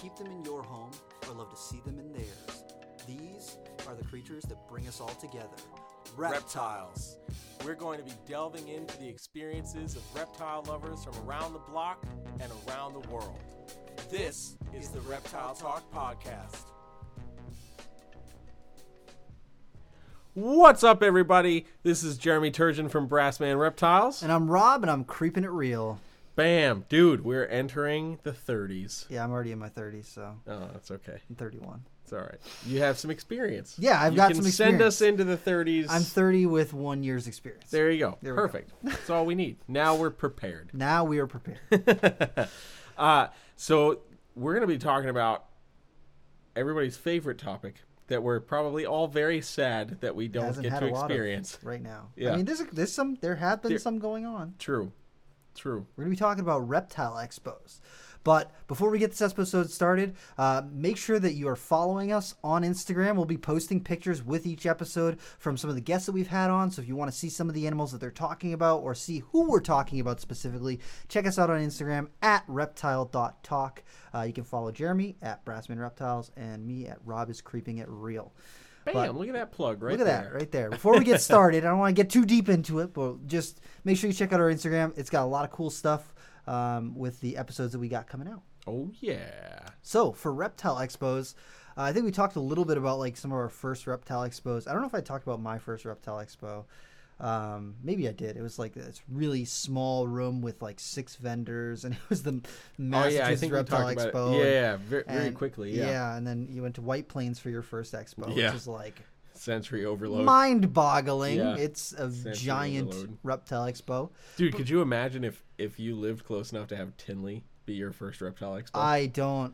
keep them in your home or love to see them in theirs. These are the creatures that bring us all together. Reptiles. We're going to be delving into the experiences of reptile lovers from around the block and around the world. This is the Reptile Talk Podcast. What's up, everybody? This is Jeremy Turgeon from Brassman Reptiles. And I'm Rob, and I'm creeping it real. Bam. Dude, we're entering the 30s. Yeah, I'm already in my 30s, so. Oh, that's okay. I'm 31. It's all right. You have some experience. Yeah, I've got some experience. You can send us into the 30s. I'm 30 with 1 year's experience. There you go. There we Perfect. That's all we need. Now we're prepared. Now we are prepared. So we're going to be talking about everybody's favorite topic that we're probably all very sad that we don't get to experience right now. Yeah. I mean, there have been some going on. True. We're going to be talking about reptile expos. But before we get this episode started, make sure that you are following us on Instagram. We'll be posting pictures with each episode from some of the guests that we've had on. So if you want to see some of the animals that they're talking about or see who we're talking about specifically, check us out on Instagram at reptile.talk. You can follow Jeremy at Brassman Reptiles and me at Rob is Creeping It Real. Bam, look at that plug right there. Look at that right there. Before we get started, I don't want to get too deep into it, but just make sure you check out our Instagram. It's got a lot of cool stuff with the episodes that we got coming out. Oh, yeah. So for reptile expos, I think we talked a little bit about like some of our first reptile expos. I don't know if I talked about my first reptile expo. Maybe I did. It was like this really small room with like 6 vendors, and it was the Massachusetts Reptile Expo. Yeah, very quickly. Yeah, and then you went to White Plains for your first expo, which is like sensory overload, mind-boggling. Yeah. It's a Sensory giant overload. reptile expo. Dude, could you imagine if you lived close enough to have Tinley be your first reptile expo?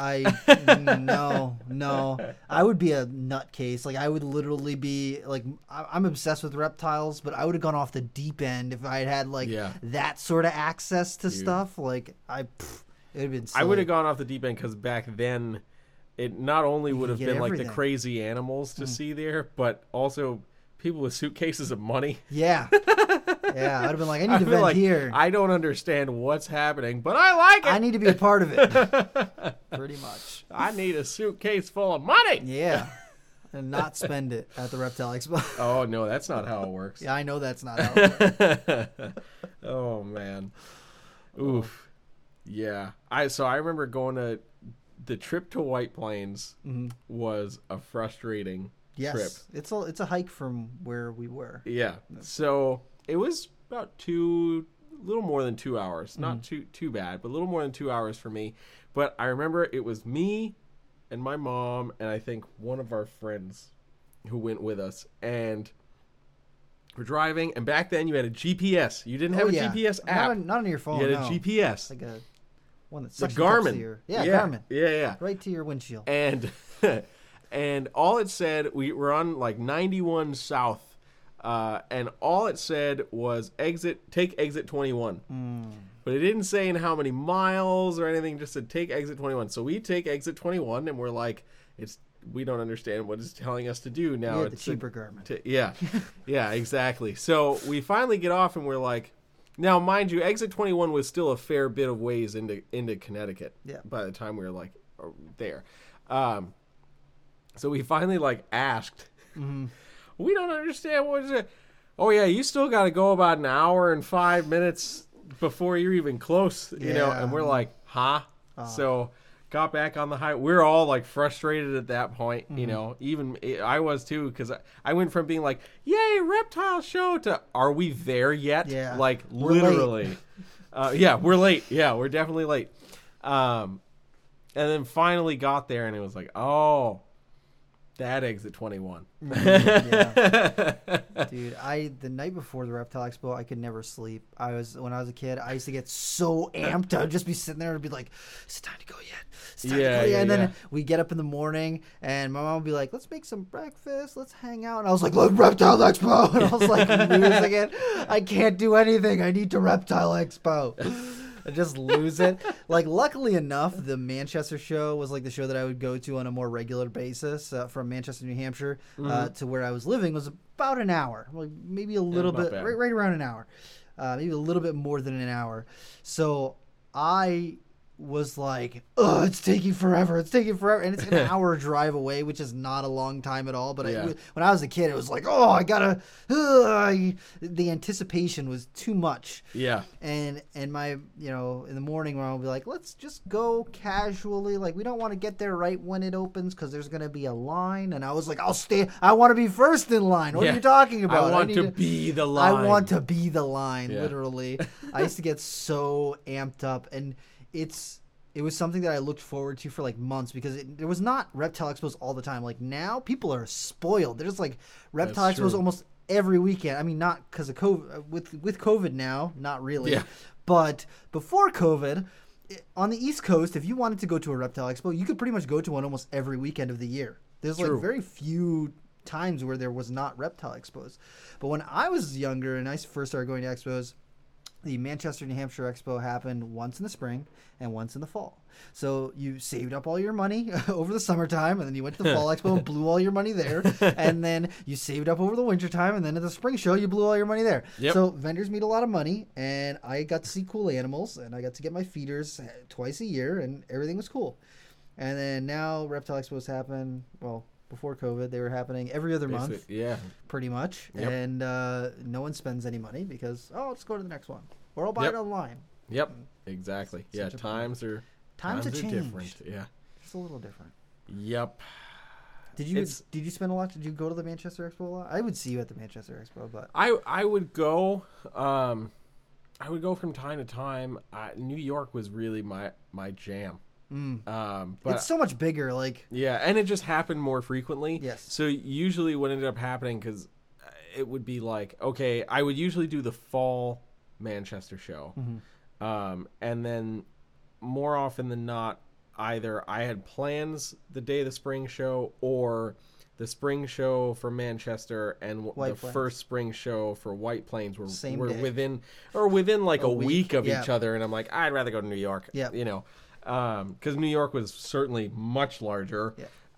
No. I would be a nutcase. Like, I would literally be like, I'm obsessed with reptiles, but I would have gone off the deep end if I had had like that sort of access to stuff. Like, it would have been silly. I would have gone off the deep end because back then it not only would have been everything. like the crazy animals to see there, but also people with suitcases of money. Yeah. Yeah, I'd have been like, I need to vent here. I don't understand what's happening, but I like it. I need to be a part of it. Pretty much. I need a suitcase full of money. Yeah. And not spend it at the Reptile Expo. Oh, no, that's not how it works. Yeah, I know that's not how it works. Oh, man. Oof. Yeah. I remember going to the trip to White Plains was a frustrating trip. It's a hike from where we were. Yeah. So it was about a little more than 2 hours. Not too bad, but a little more than 2 hours for me. But I remember it was me and my mom and I think one of our friends who went with us, and we're driving, and back then you had a GPS. You didn't have a GPS app. Not on your phone. You had a GPS. Like a one that's the Garmin. Garmin. Yeah. Right to your windshield. And and all it said, we were on like 91 South. And all it said was take exit 21. But it didn't say in how many miles or anything, just said take exit 21. So we take exit 21 and we're like, we don't understand what it's telling us to do now. It's the cheaper Garmin. Yeah, exactly. So we finally get off and we're like, now mind you, exit 21 was still a fair bit of ways into Connecticut. Yeah. By the time we were like there. So we finally like asked, we don't understand what is it. Oh yeah, you still got to go about an hour and 5 minutes before you're even close, you know. And we're like, huh? So got back on the highway. We're all like frustrated at that point, you know. Even I was too, because I went from being like, yay, reptile show, to are we there yet? Yeah, like we're literally. We're late. Yeah, we're definitely late. And then finally got there, and it was like, oh, that exit 21. Yeah. Dude, the night before the Reptile Expo, I could never sleep. When I was a kid, I used to get so amped. I would just be sitting there and be like, "It's time to go yet. It's time to go yet." And then we get up in the morning, and my mom would be like, "Let's make some breakfast. Let's hang out." And I was like, "Let's Reptile Expo!" And I was like, losing it. I can't do anything. I need to Reptile Expo. I just lose it. Like, luckily enough, the Manchester show was like the show that I would go to on a more regular basis from Manchester, New Hampshire, to where I was living was about an hour, like maybe a little bit, right around an hour, maybe a little bit more than an hour. So I was like, oh, it's taking forever. It's taking forever. And it's an hour drive away, which is not a long time at all. But when I was a kid, it was like, oh, I gotta, the anticipation was too much. Yeah. And my, in the morning when I'll be like, let's just go casually. Like, we don't want to get there right when it opens because there's going to be a line. And I was like, I want to be first in line. What are you talking about? I want to be the line. I want to be the line, literally. I used to get so amped up. And it was something that I looked forward to for like months because there was not Reptile Expos all the time. Like now, people are spoiled. There's like Reptile Expos almost every weekend. I mean, not because of COVID. With COVID now, not really. Yeah. But before COVID, on the East Coast, if you wanted to go to a Reptile Expo, you could pretty much go to one almost every weekend of the year. There's like very few times where there was not Reptile Expos. But when I was younger and I first started going to expos, the Manchester, New Hampshire Expo happened once in the spring and once in the fall. So you saved up all your money over the summertime, and then you went to the fall expo and blew all your money there. And then you saved up over the wintertime, and then at the spring show, you blew all your money there. Yep. So vendors made a lot of money, and I got to see cool animals, and I got to get my feeders twice a year, and everything was cool. And then now Reptile Expos happen, well, before COVID, they were happening every other month. Yeah. Pretty much. Yep. And no one spends any money because, let's go to the next one. Or I'll buy it online. Yep. Exactly. Yeah, times are different. Yeah. Just a little different. Yep. Did you spend a lot? Did you go to the Manchester Expo a lot? I would see you at the Manchester Expo, but I would go from time to time. New York was really my jam. But it's so much bigger, and it just happened more frequently. Yes. So usually what ended up happening, because it would be like, okay, I would usually do the fall Manchester show, and then more often than not, either I had plans the day of the spring show, or the spring show for Manchester and first spring show for White Plains were within like a week of each other, and I'm like, I'd rather go to New York. Yeah. Because New York was certainly much larger,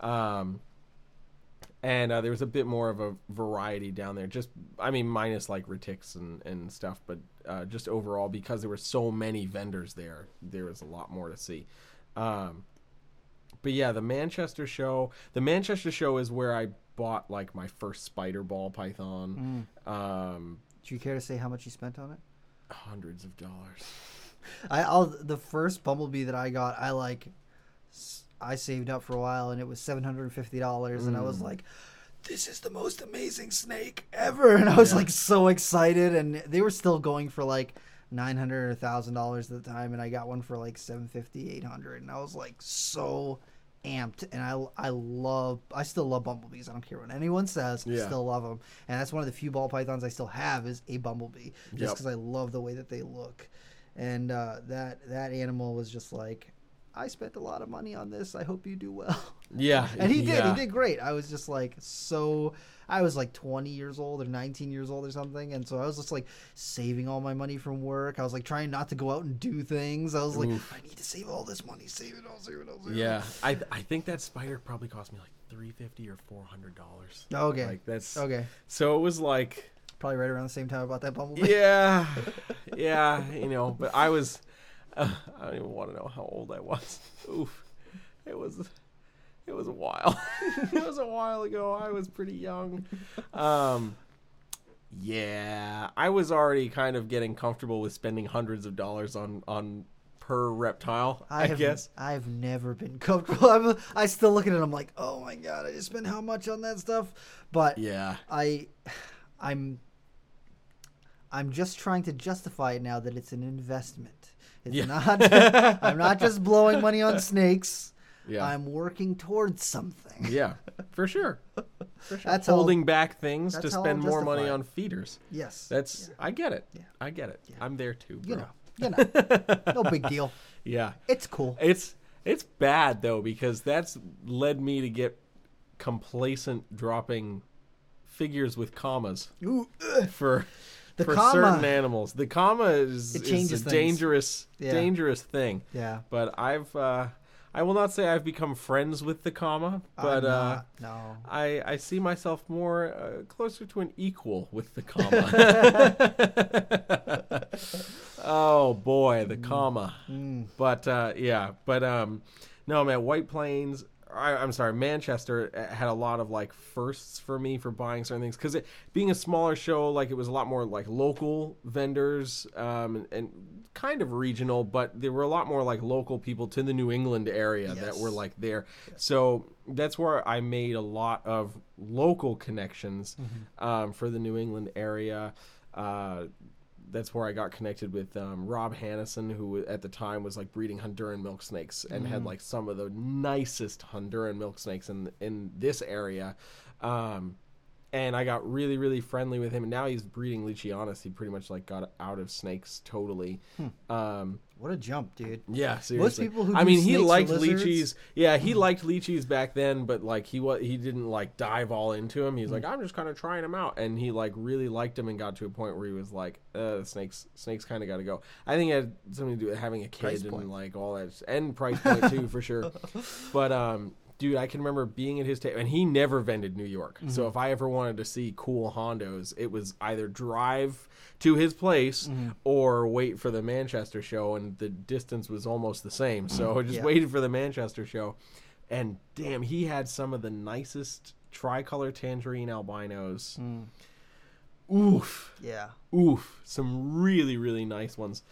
and there was a bit more of a variety down there. Just, minus like retics and stuff, but just overall, because there were so many vendors there was a lot more to see. But yeah, the Manchester show is where I bought like my first spider ball python. Do you care to say how much you spent on it? Hundreds of dollars. The first bumblebee that I got, I saved up for a while, and it was $750, and I was like, this is the most amazing snake ever, and I was like so excited, and they were still going for like $900 or $1,000 at the time, and I got one for like $750, $800, and I was like so amped. And I still love bumblebees. I don't care what anyone says. I still love them, and that's one of the few ball pythons I still have is a bumblebee, just because I love the way that they look. And that animal was just like, I spent a lot of money on this. I hope you do well. Yeah. And he did. He did great. I was just like I was like 20 years old or 19 years old or something. And so I was just like saving all my money from work. I was like trying not to go out and do things. I was like, I need to save all this money. Save it all. Yeah. I think that spider probably cost me like $350 or $400. Okay. Like that's okay. So it was like probably right around the same time about that bumblebee. Yeah. Yeah. But I was, I don't even want to know how old I was. Oof. It was a while. It was a while ago. I was pretty young. Yeah. I was already kind of getting comfortable with spending hundreds of dollars on per reptile, I guess. I've never been comfortable. I still look at it, I'm like, oh my God, I just spent how much on that stuff? But yeah. I'm just trying to justify it now that it's an investment. It's not. I'm not just blowing money on snakes. Yeah. I'm working towards something. Yeah, for sure. That's holding back things to spend more money on feeders. Yes. I get it. Yeah. I get it. Yeah. I'm there too, bro. You know. No big deal. Yeah. It's cool. It's bad though, because that's led me to get complacent dropping figures with commas for certain animals. The comma is a dangerous thing. Yeah. But I will not say I've become friends with the comma, but no. I see myself more closer to an equal with the comma. Oh boy, the comma. But no, man, White Plains. I'm sorry, Manchester had a lot of like firsts for me for buying certain things because being a smaller show, like it was a lot more like local vendors and kind of regional, but there were a lot more like local people to the New England area that were like there. Yes. So that's where I made a lot of local connections for the New England area. That's where I got connected with Rob Hannison, who at the time was like breeding Honduran milk snakes and had like some of the nicest Honduran milk snakes in this area. And I got really, really friendly with him. And now he's breeding Leachianus. He pretty much like got out of snakes totally. What a jump, dude. Yeah, seriously. Most people who he liked leeches. Yeah, he liked leeches back then, but like he didn't like dive all into him. He's like, I'm just kind of trying them out, and he like really liked him and got to a point where he was like, snakes kind of got to go. I think it had something to do with having a kid and like all that, and price point too for sure. But dude, I can remember being at his table, and he never vended New York. So if I ever wanted to see cool hondos, it was either drive to his place or wait for the Manchester show, and the distance was almost the same. So I just waited for the Manchester show, and damn, he had some of the nicest tricolor tangerine albinos. Oof. Yeah. Oof. Some really, really nice ones.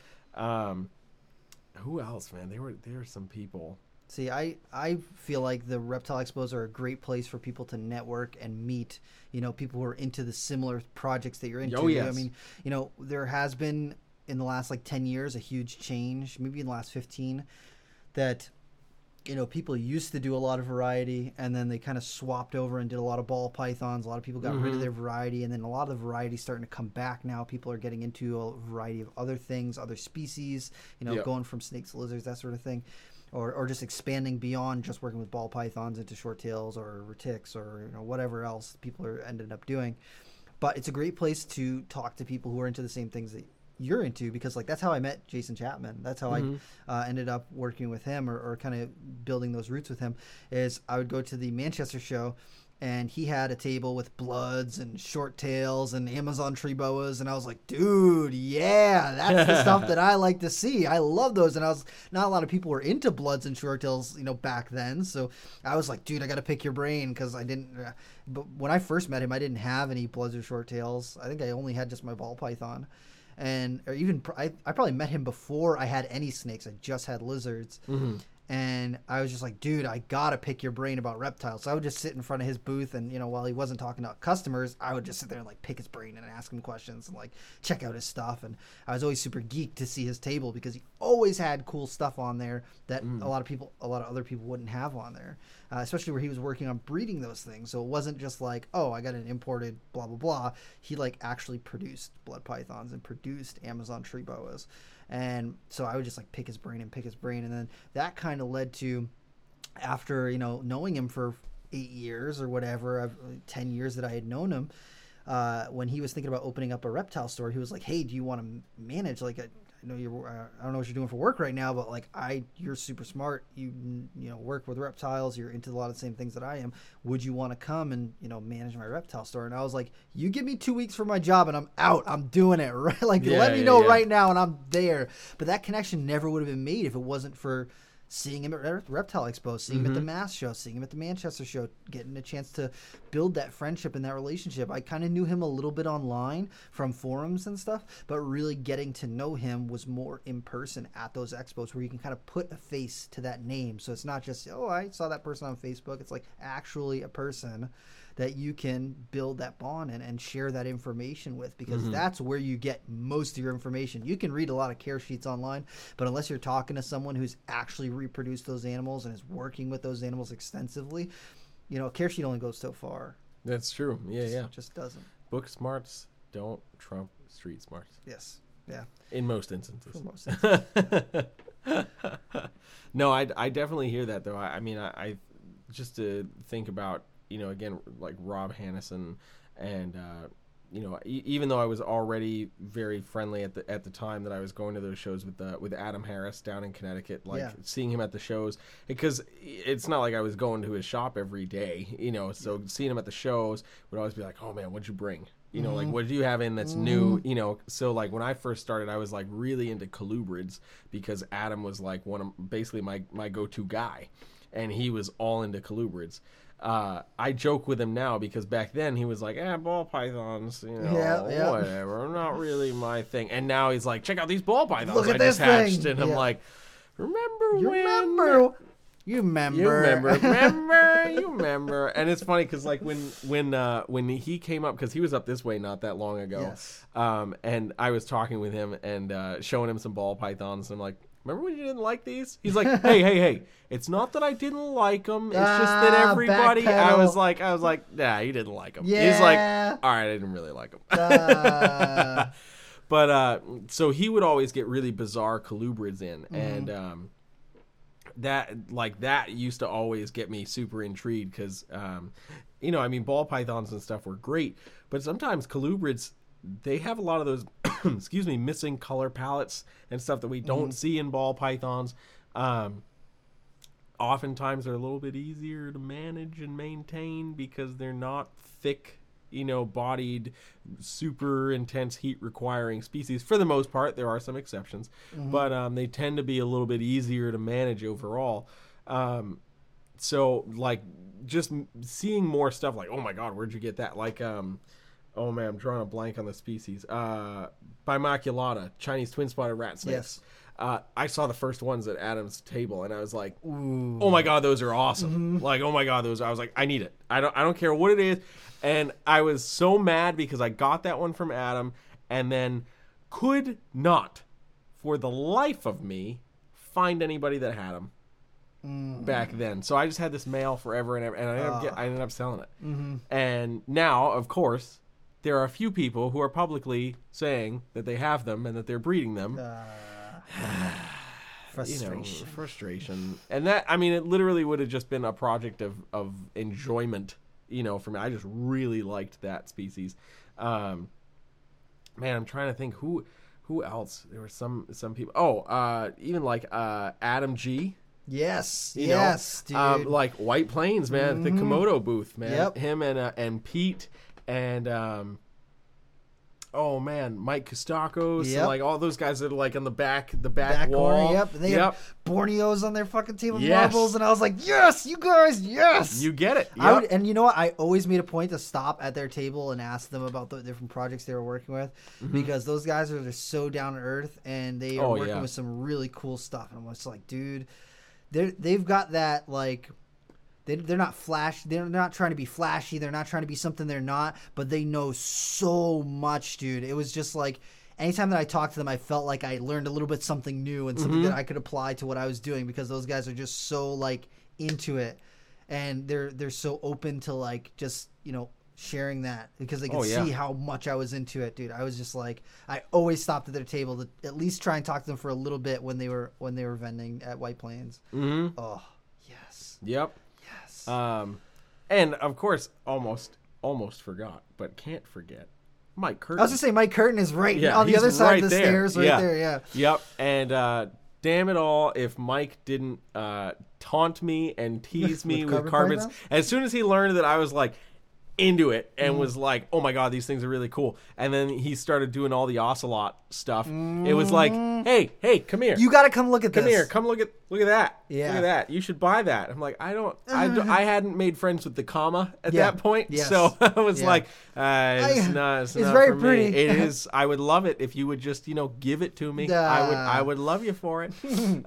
Who else, man? There were some people. See, I feel like the Reptile Expos are a great place for people to network and meet, people who are into the similar projects that you're into. Oh, yes. I mean, there has been in the last like 10 years a huge change, maybe in the last 15, that, people used to do a lot of variety and then they kind of swapped over and did a lot of ball pythons. A lot of people got rid of their variety, and then a lot of the variety is starting to come back now. People are getting into a variety of other things, other species, going from snakes to lizards, that sort of thing. Or just expanding beyond just working with ball pythons into short tails or retics or whatever else people are ended up doing. But it's a great place to talk to people who are into the same things that you're into, because like that's how I met Jason Chapman. That's how I ended up working with him or kind of building those roots with him. Is I would go to the Manchester show, and he had a table with bloods and short tails and Amazon tree boas. And I was like, dude, yeah, that's the stuff that I like to see. I love those. And not a lot of people were into bloods and short tails, back then. So I was like, dude, I got to pick your brain, because I didn't, but when I first met him, I didn't have any bloods or short tails. I think I only had just my ball python. I probably met him before I had any snakes. I just had lizards. And I was just like, dude, I got to pick your brain about reptiles. So I would just sit in front of his booth, and, while he wasn't talking to customers, I would just sit there and, like, pick his brain and ask him questions and, like, check out his stuff. And I was always super geeked to see his table, because he always had cool stuff on there that a lot of other people wouldn't have on there, especially where he was working on breeding those things. So it wasn't just like, oh, I got an imported blah, blah, blah. He, like, actually produced blood pythons and produced Amazon tree boas. And so I would just like pick his brain. And then that kind of led to, after, knowing him for 8 years or whatever, 10 years that I had known him, when he was thinking about opening up a reptile store, he was like, hey, do you want to manage like I know I don't know what you're doing for work right now, but like you're super smart. You work with reptiles. You're into a lot of the same things that I am. Would you want to come and manage my reptile store? And I was like, you give me 2 weeks for my job and I'm out. I'm doing it, right? Like let me know right now and I'm there. But that connection never would have been made if it wasn't for seeing him at Reptile Expo, seeing him at the Mass show, seeing him at the Manchester show, getting a chance to build that friendship and that relationship. I kind of knew him a little bit online from forums and stuff, but really getting to know him was more in person at those expos, where you can kind of put a face to that name. So it's not just, oh, I saw that person on Facebook. It's like actually a person that you can build that bond and share that information with, because that's where you get most of your information. You can read a lot of care sheets online, but unless you're talking to someone who's actually reproduced those animals and is working with those animals extensively, a care sheet only goes so far. That's true. Yeah. It just doesn't. Book smarts don't trump street smarts. Yes. Yeah. In most instances. For most instances. No, I definitely hear that, though. I mean, I just to think about, again, like Rob Hannison and you know, even though I was already very friendly at the time that I was going to those shows with Adam Harris down in Connecticut, like seeing him at the shows, because it's not like I was going to his shop every day, you know, so seeing him at the shows would always be like, oh man, what'd you bring? You know, like, what do you have in that's new? You know, so like when I first started, I was like really into colubrids because Adam was like basically my go-to guy, and he was all into colubrids. I joke with him now because back then he was like, ball pythons, you know, whatever, not really my thing. And now he's like, check out these ball pythons Look at I this just hatched. thing. And I'm like, You remember. You remember. And it's funny because like when he came up, because he was up this way not that long ago, and I was talking with him and showing him some ball pythons, and I'm like, remember when you didn't like these? He's like, hey, it's not that I didn't like them, it's just that everybody, I was like, nah, you didn't like them. He's like, all right, I didn't really like them. But so he would always get really bizarre colubrids in, and that used to always get me super intrigued because, you know, I mean, ball pythons and stuff were great, but sometimes colubrids, they have a lot of those, missing color palettes and stuff that we don't see in ball pythons. Oftentimes they're a little bit easier to manage and maintain because they're not thick, you know, bodied, super intense heat requiring species. For the most part, there are some exceptions, but they tend to be a little bit easier to manage overall. So like just seeing more stuff like, oh my God, where'd you get that? Like, oh man, I'm drawing a blank on the species. Bimaculata, Chinese twin-spotted rat snakes. Yes. I saw the first ones at Adam's table, and I was like, ooh, oh my God, those are awesome. Like, oh my God, I was like, I need it. I don't care what it is. And I was so mad because I got that one from Adam and then could not, for the life of me, find anybody that had them back then. So I just had this male forever and ever, and I ended up selling it. And now, of course, there are a few people who are publicly saying that they have them and that they're breeding them. Frustration. You know, frustration. And that, I mean, it literally would have just been a project of enjoyment, you know, for me. I just really liked that species. Man, I'm trying to think who else. There were some people. Oh, even like Adam G. Yes, you yes, know? Dude. Like White Plains, man, the Komodo booth, man. Yep. Him and Pete and oh man, Mike Kostakos, and like all those guys that are like on the back wall. Corner, yep. And they have Borneos on their fucking table of marbles, and I was like, yes, you guys, yes. You get it. Yep. And you know what? I always made a point to stop at their table and ask them about the different projects they were working with, because those guys are just so down to earth, and they are working with some really cool stuff. And I'm just like, dude, they've got that like. They're not flash. They're not trying to be flashy. They're not trying to be something they're not. But they know so much, dude. It was just like anytime that I talked to them, I felt like I learned a little bit something new and something that I could apply to what I was doing, because those guys are just so like into it, and they're so open to like just, you know, sharing that, because they could see how much I was into it, dude. I was just like, I always stopped at their table to at least try and talk to them for a little bit when they were vending at White Plains. Oh yes. Yep. And of course, almost forgot, but can't forget Mike Curtin. I was gonna say Mike Curtin is right on the other side of the stairs, right there. Yeah. Yep. And damn it all, if Mike didn't taunt me and tease me with carpets, as soon as he learned that I was like into it and was like, oh my God, these things are really cool, and then he started doing all the ocelot stuff, it was like, hey, come here, you gotta come look at this. Come look at that. Look at that, you should buy that. I'm like, I hadn't made friends with the comma at that point, so I was like, it's not very for pretty. me. It is. I would love it if you would just, you know, give it to me. I would love you for it.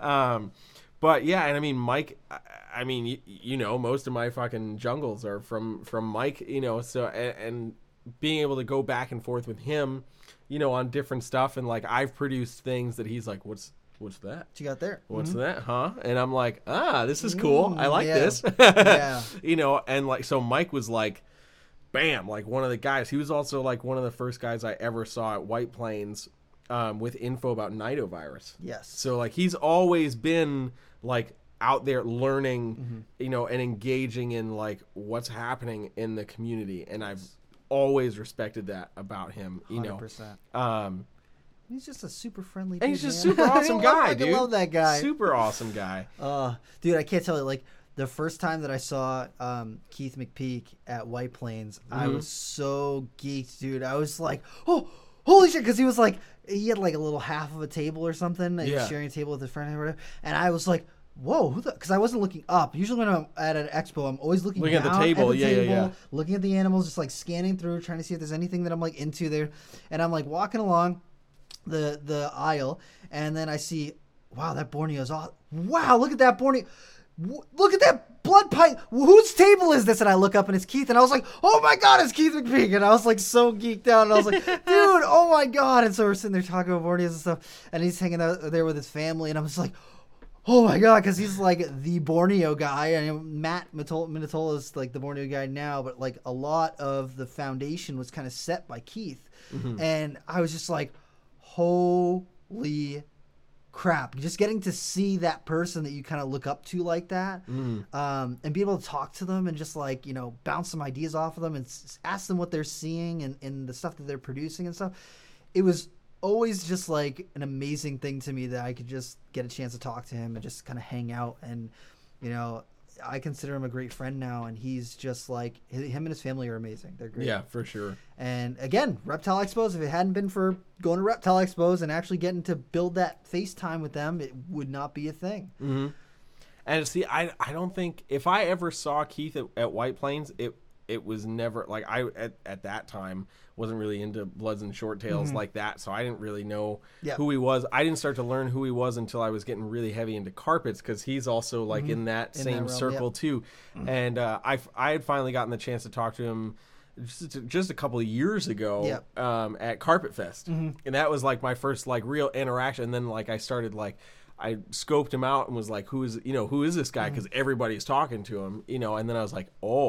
But yeah, and I mean, Mike, I mean, you know, most of my fucking jungles are from Mike, you know, so, and being able to go back and forth with him, you know, on different stuff, and like I've produced things that he's like, what's that? What you got there? What's that, huh? And I'm like, this is cool. I like this. You know, and like, so Mike was like, bam, like one of the guys. He was also like one of the first guys I ever saw at White Plains with info about nidovirus. Yes. So like he's always been like out there learning, you know, and engaging in like what's happening in the community. And I've always respected that about him. 100%. He's just a super friendly dude. And he's just a super awesome guy, dude. I love that guy. Super awesome guy. Dude, I can't tell you, like, the first time that I saw Keith McPeak at White Plains, I was so geeked, dude. I was like, oh, holy shit, because he was like, he had like a little half of a table or something. He was sharing a table with his friend or whatever. And I was like, whoa, because I wasn't looking up. Usually when I'm at an expo, I'm always looking down at the table. Looking at the animals, just like scanning through, trying to see if there's anything that I'm like into there. And I'm like walking along the aisle, and then I see, wow, that Borneo's awesome. Wow, look at that Borneo. Look at that blood pipe. Whose table is this? And I look up and it's Keith, and I was like, oh my God, it's Keith McPeak. And I was like so geeked out, and I was like, dude, oh my God. And so we're sitting there talking about Borneos and stuff, and he's hanging out there with his family, and I'm just like, oh my God, because he's like the Borneo guy. And Matt Minatola is like the Borneo guy now, but like a lot of the foundation was kind of set by Keith. And I was just like, holy crap, just getting to see that person that you kind of look up to like that, and be able to talk to them and just like, you know, bounce some ideas off of them and ask them what they're seeing and the stuff that they're producing and stuff. It was always just like an amazing thing to me that I could just get a chance to talk to him and just kind of hang out. And, you know, I consider him a great friend now, and he's just like, him and his family are amazing. They're great. Yeah, for sure. And again, Reptile Expos, if it hadn't been for going to Reptile Expos and actually getting to build that FaceTime with them, it would not be a thing. And see, I don't think, if I ever saw Keith at White Plains, it was never, like, I at that time wasn't really into Bloods and Short Tails like that, so I didn't really know who he was. I didn't start to learn who he was until I was getting really heavy into carpets, because he's also like in that same circle too. And I had finally gotten the chance to talk to him just a couple of years ago at Carpet Fest, and that was like my first like real interaction. And then like I started like, I scoped him out and was like, who is this guy? Because everybody's talking to him, you know. And then I was like,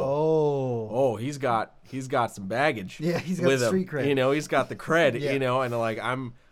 oh, he's got some baggage. Yeah, he's got street cred. You know, he's got the cred. You know, and like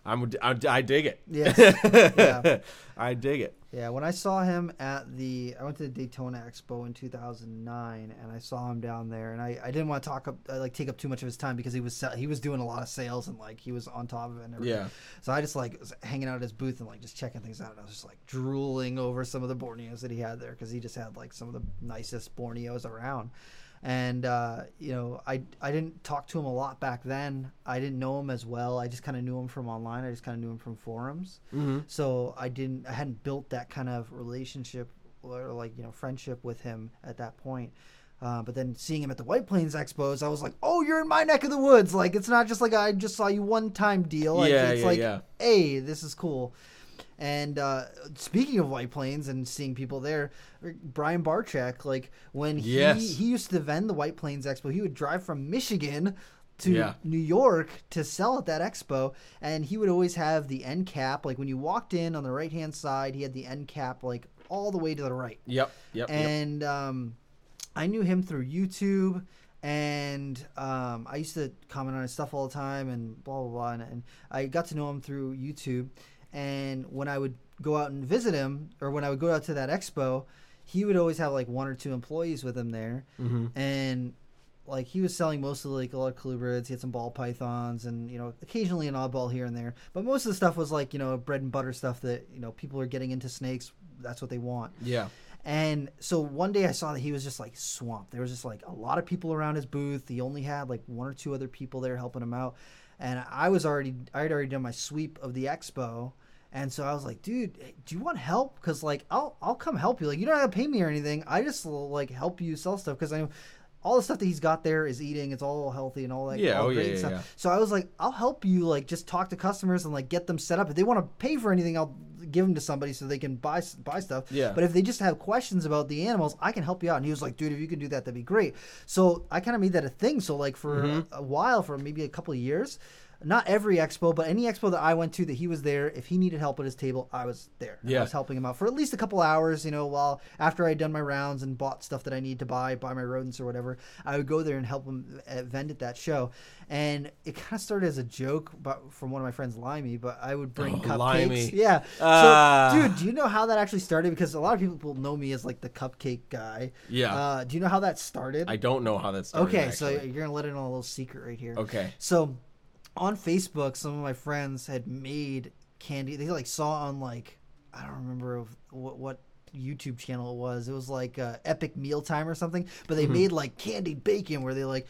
I dig it. Yes. Yeah. I dig it. Yeah, when I saw him I went to the Daytona Expo in 2009, and I saw him down there, and I didn't want to take up too much of his time because he was doing a lot of sales, and like he was on top of it and everything. Yeah. So I just like was hanging out at his booth and like just checking things out, and I was just like drooling over some of the Borneos that he had there, because he just had like some of the nicest Borneos around. And, you know, I didn't talk to him a lot back then. I didn't know him as well. I just kind of knew him from online. I just kind of knew him from forums. So I hadn't built that kind of relationship or like, you know, friendship with him at that point. But then seeing him at the White Plains Expos, I was like, oh, you're in my neck of the woods. Like, it's not just like I just saw you one time deal. Like, hey, this is cool. And speaking of White Plains and seeing people there, Brian Barczyk, like when he used to vend the White Plains Expo, he would drive from Michigan to New York to sell at that expo, and he would always have the end cap. Like when you walked in on the right hand side, he had the end cap like all the way to the right. And I knew him through YouTube. And I used to comment on his stuff all the time and blah blah blah, and I got to know him through YouTube. And when I would go out and visit him, or when I would go out to that expo, he would always have like one or two employees with him there. And like he was selling mostly like a lot of colubrids. He had some ball pythons and, you know, occasionally an oddball here and there. But most of the stuff was like, you know, bread and butter stuff that, you know, people are getting into snakes. That's what they want. Yeah. And so one day I saw that he was just like swamped. There was just like a lot of people around his booth. He only had like one or two other people there helping him out. And I had already done my sweep of the expo. And so I was like, dude, do you want help? Because like, I'll come help you. Like, you don't have to pay me or anything. I just like help you sell stuff. Because I know all the stuff that he's got there is eating. It's all healthy and all that. Great stuff. Yeah. So I was like, I'll help you like just talk to customers and like get them set up. If they want to pay for anything, I'll give them to somebody so they can buy stuff. Yeah. But if they just have questions about the animals, I can help you out. And he was like, dude, if you can do that, that'd be great. So I kind of made that a thing. So like for a while, for maybe a couple of years, not every expo, but any expo that I went to that he was there. If he needed help at his table, I was there. Yeah. I was helping him out for at least a couple hours, while after I'd done my rounds and bought stuff that I need to buy my rodents or whatever, I would go there and help him vend at that show. And it kind of started as a joke from one of my friends, Limey, but I would bring cupcakes. Limey. Yeah. So, dude, do you know how that actually started? Because a lot of people know me as like the cupcake guy. Yeah. Do you know how that started? I don't know how that started. Okay, actually. so you're going to let in on a little secret right here. Okay. So on Facebook, some of my friends had made candy. They like saw on like, I don't remember what YouTube channel it was. It was like Epic Mealtime or something. But they made like candied bacon where they like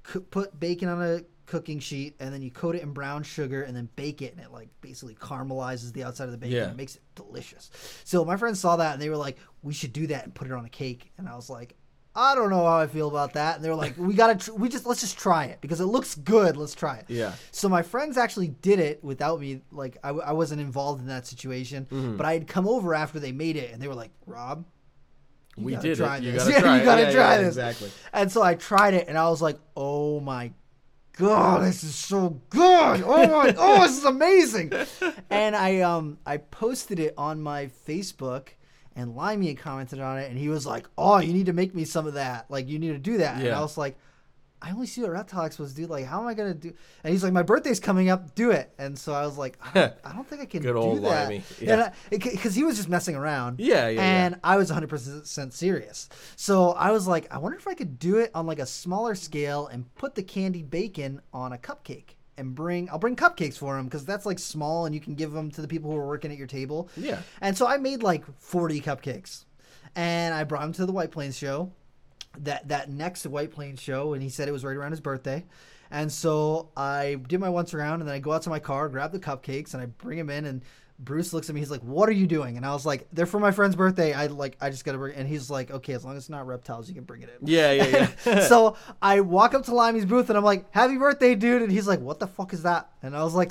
put bacon on a cooking sheet and then you coat it in brown sugar and then bake it, and it like basically caramelizes the outside of the bacon. Yeah. It makes it delicious. So my friends saw that and they were like, we should do that and put it on a cake. And I was like, I don't know how I feel about that. And they were like, let's just try it because it looks good. Let's try it. Yeah. So my friends actually did it without me. Like I wasn't involved in that situation, but I had come over after they made it and they were like, Rob, we did try it. this. You gotta try it. You gotta try this. Exactly. And so I tried it and I was like, oh my God, this is so good. Oh, this is amazing. And I posted it on my Facebook. And Limey had commented on it, and he was like, oh, you need to make me some of that. Like, you need to do that. Yeah. And I was like, I only see what Reptile Expos do. Like, how am I going to do? And he's like, my birthday's coming up. Do it. And so I was like, I don't think I can Good do old that. Limey. Yeah. Because he was just messing around. Yeah. And I was 100% serious. So I was like, I wonder if I could do it on like a smaller scale and put the candied bacon on a cupcake. And I'll bring cupcakes for him because that's like small and you can give them to the people who are working at your table. Yeah. And so I made like 40 cupcakes and I brought him to the White Plains show, that next White Plains show. And he said it was right around his birthday. And so I did my once around and then I go out to my car, grab the cupcakes and I bring him in and Bruce looks at me. He's like, what are you doing? And I was like, they're for my friend's birthday. I just got to bring it. And he's like, okay, as long as it's not reptiles, you can bring it in. Yeah. So I walk up to Limey's booth and I'm like, happy birthday, dude. And he's like, what the fuck is that? And I was like,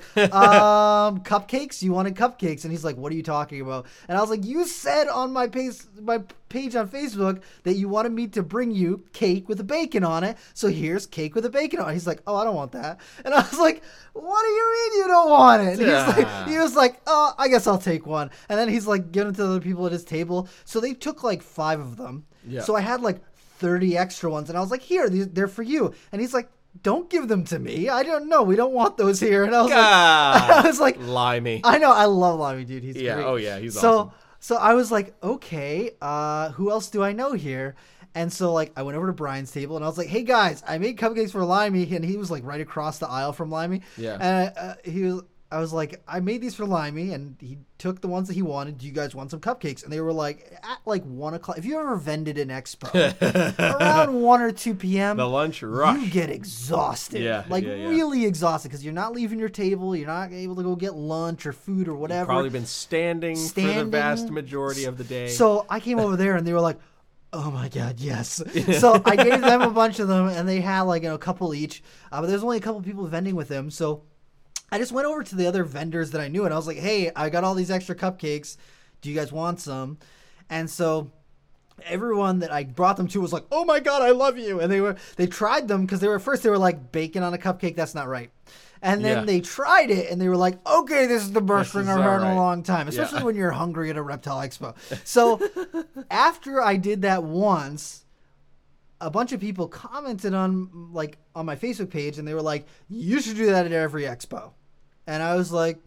cupcakes? You wanted cupcakes? And he's like, what are you talking about? And I was like, you said on my page on Facebook that you wanted me to bring you cake with a bacon on it. So here's cake with a bacon on it. He's like, oh, I don't want that. And I was like, what do you mean you don't want it? And he was like, oh, I guess I'll take one. And then he's like giving it to other people at his table. So they took like 5 of them. Yeah. So I had like 30 extra ones. And I was like, here, they're for you. And he's like, don't give them to me. I don't know. We don't want those here. And I was like, Limey. I know. I love Limey, dude. He's great. Oh yeah, he's awesome. So I was like, okay, who else do I know here? And so like I went over to Brian's table and I was like, hey guys, I made cupcakes for Limey, and he was like right across the aisle from Limey. Yeah. And I was like, I made these for Limey, and he took the ones that he wanted. Do you guys want some cupcakes? And they were like, at like 1 o'clock. If you ever vended an expo, around 1 or 2 p.m., the lunch rush, you get exhausted. Really exhausted because you're not leaving your table. You're not able to go get lunch or food or whatever. You've probably been standing for the vast majority of the day. So I came over there, and they were like, oh my God, yes. So I gave them a bunch of them, and they had like a couple each. But there's only a couple people vending with them, so I just went over to the other vendors that I knew, and I was like, hey, I got all these extra cupcakes. Do you guys want some? And so everyone that I brought them to was like, oh my God, I love you. And they tried them because at first they were like, bacon on a cupcake, that's not right. And then they tried it and they were like, okay, this is the best thing I've heard in a long time, especially when you're hungry at a Reptile Expo. So after I did that once, a bunch of people commented on my Facebook page and they were like, you should do that at every expo. And I was like,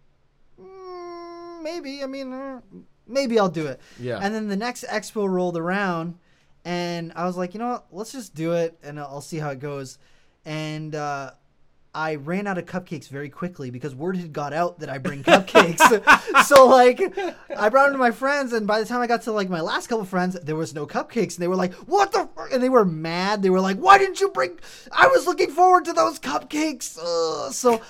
maybe. I mean, maybe I'll do it. Yeah. And then the next expo rolled around and I was like, you know what? Let's just do it and I'll see how it goes. And I ran out of cupcakes very quickly because word had got out that I bring cupcakes. So like I brought them to my friends, and by the time I got to like my last couple friends, there was no cupcakes, and they were like, what the fuck? And they were mad. They were like, why didn't you bring, I was looking forward to those cupcakes. So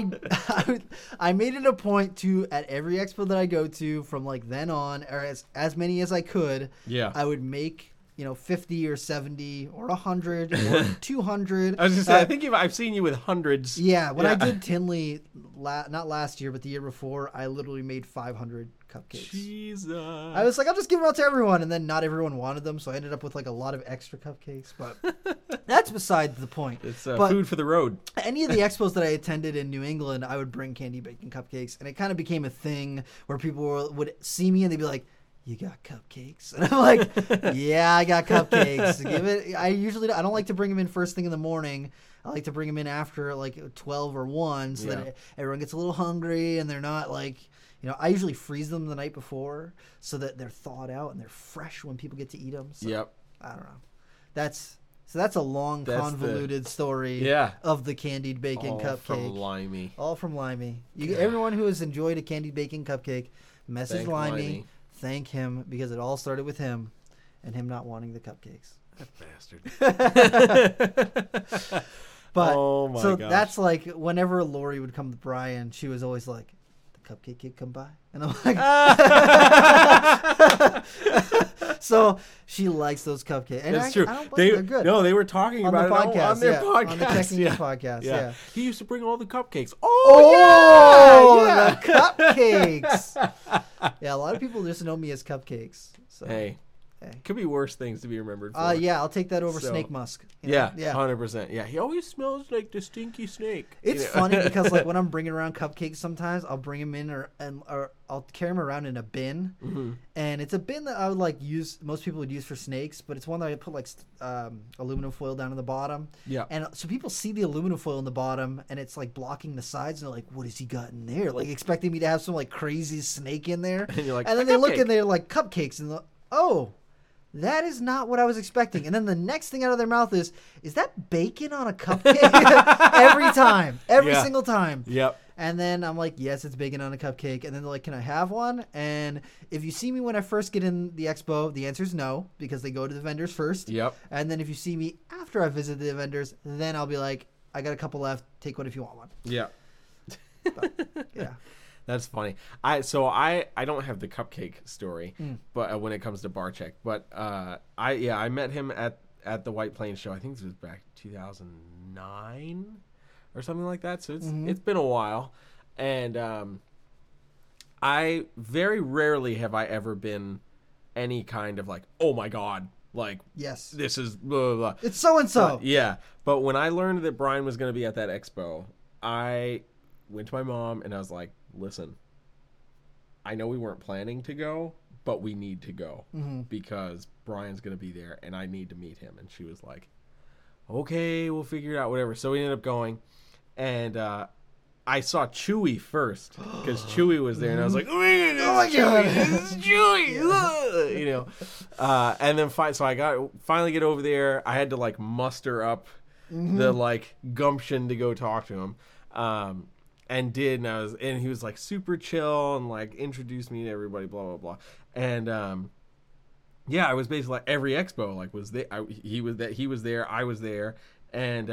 I made it a point to, at every expo that I go to from like then on, or as many as I could, I would make 50 or 70 or 100 or 200. I was just saying, I think I've seen you with hundreds. Yeah, when I did Tinley, not last year, but the year before, I literally made 500 cupcakes. Jesus. I was like, I'll just give them out to everyone, and then not everyone wanted them, so I ended up with like a lot of extra cupcakes. But that's beside the point. It's food for the road. Any of the expos that I attended in New England, I would bring candy bacon cupcakes, and it kind of became a thing where people would see me and they'd be like, "You got cupcakes?" And I'm like, "Yeah, I got cupcakes." I don't like to bring them in first thing in the morning. I like to bring them in after like 12 or 1 so that everyone gets a little hungry and they're not like, I usually freeze them the night before so that they're thawed out and they're fresh when people get to eat them. So, yep. I don't know. That's a long, convoluted story of the candied bacon cupcake. All from Limey. Everyone who has enjoyed a candied bacon cupcake, message Limey. Thank him, because it all started with him and him not wanting the cupcakes. That bastard. But gosh. That's like whenever Lori would come to Brian, she was always like, "The cupcake kid come by?" And I'm like, so she likes those cupcakes. And that's true. They're good. No, they were talking about it on their podcast. On the Technique podcast. Yeah. He used to bring all the cupcakes. The cupcakes. Yeah, a lot of people just know me as Cupcakes. So. Hey. Could be worse things to be remembered for. Yeah, I'll take that over Snake Musk. 100%. Yeah, he always smells like the stinky snake. It's funny because like when I'm bringing around cupcakes, sometimes I'll bring them in or I'll carry them around in a bin, and it's a bin that I would like use. Most people would use for snakes, but it's one that I put like aluminum foil down in the bottom. Yeah, and so people see the aluminum foil in the bottom, and it's like blocking the sides, and they're like, "What has he got in there?" Like expecting me to have some like crazy snake in there, and you're like, and then they look in there like cupcakes, and that is not what I was expecting. And then the next thing out of their mouth is that bacon on a cupcake? Every single time. Yep. And then I'm like, yes, it's bacon on a cupcake. And then they're like, can I have one? And if you see me when I first get in the expo, the answer is no, because they go to the vendors first. Yep. And then if you see me after I visit the vendors, then I'll be like, I got a couple left. Take one if you want one. Yeah. But, yeah. That's funny. I don't have the cupcake story, but when it comes to Barczyk, but I met him at the White Plains show. I think this was back 2009 or something like that. So it's been a while, and I very rarely have I ever been any kind of like, oh my god, like yes, this is blah, blah, blah. It's so and so. But when I learned that Brian was going to be at that expo, I went to my mom and I was like, listen, I know we weren't planning to go, but we need to go because Brian's going to be there and I need to meet him. And she was like, okay, we'll figure it out, whatever. So we ended up going, and I saw Chewy first because Chewy was there, and I was like, oh my god, this is Chewy. And then so I finally get over there. I had to like muster up the like gumption to go talk to him. And he was like super chill and like introduced me to everybody, blah blah blah. And I was basically like every expo like was there. He was there, I was there, and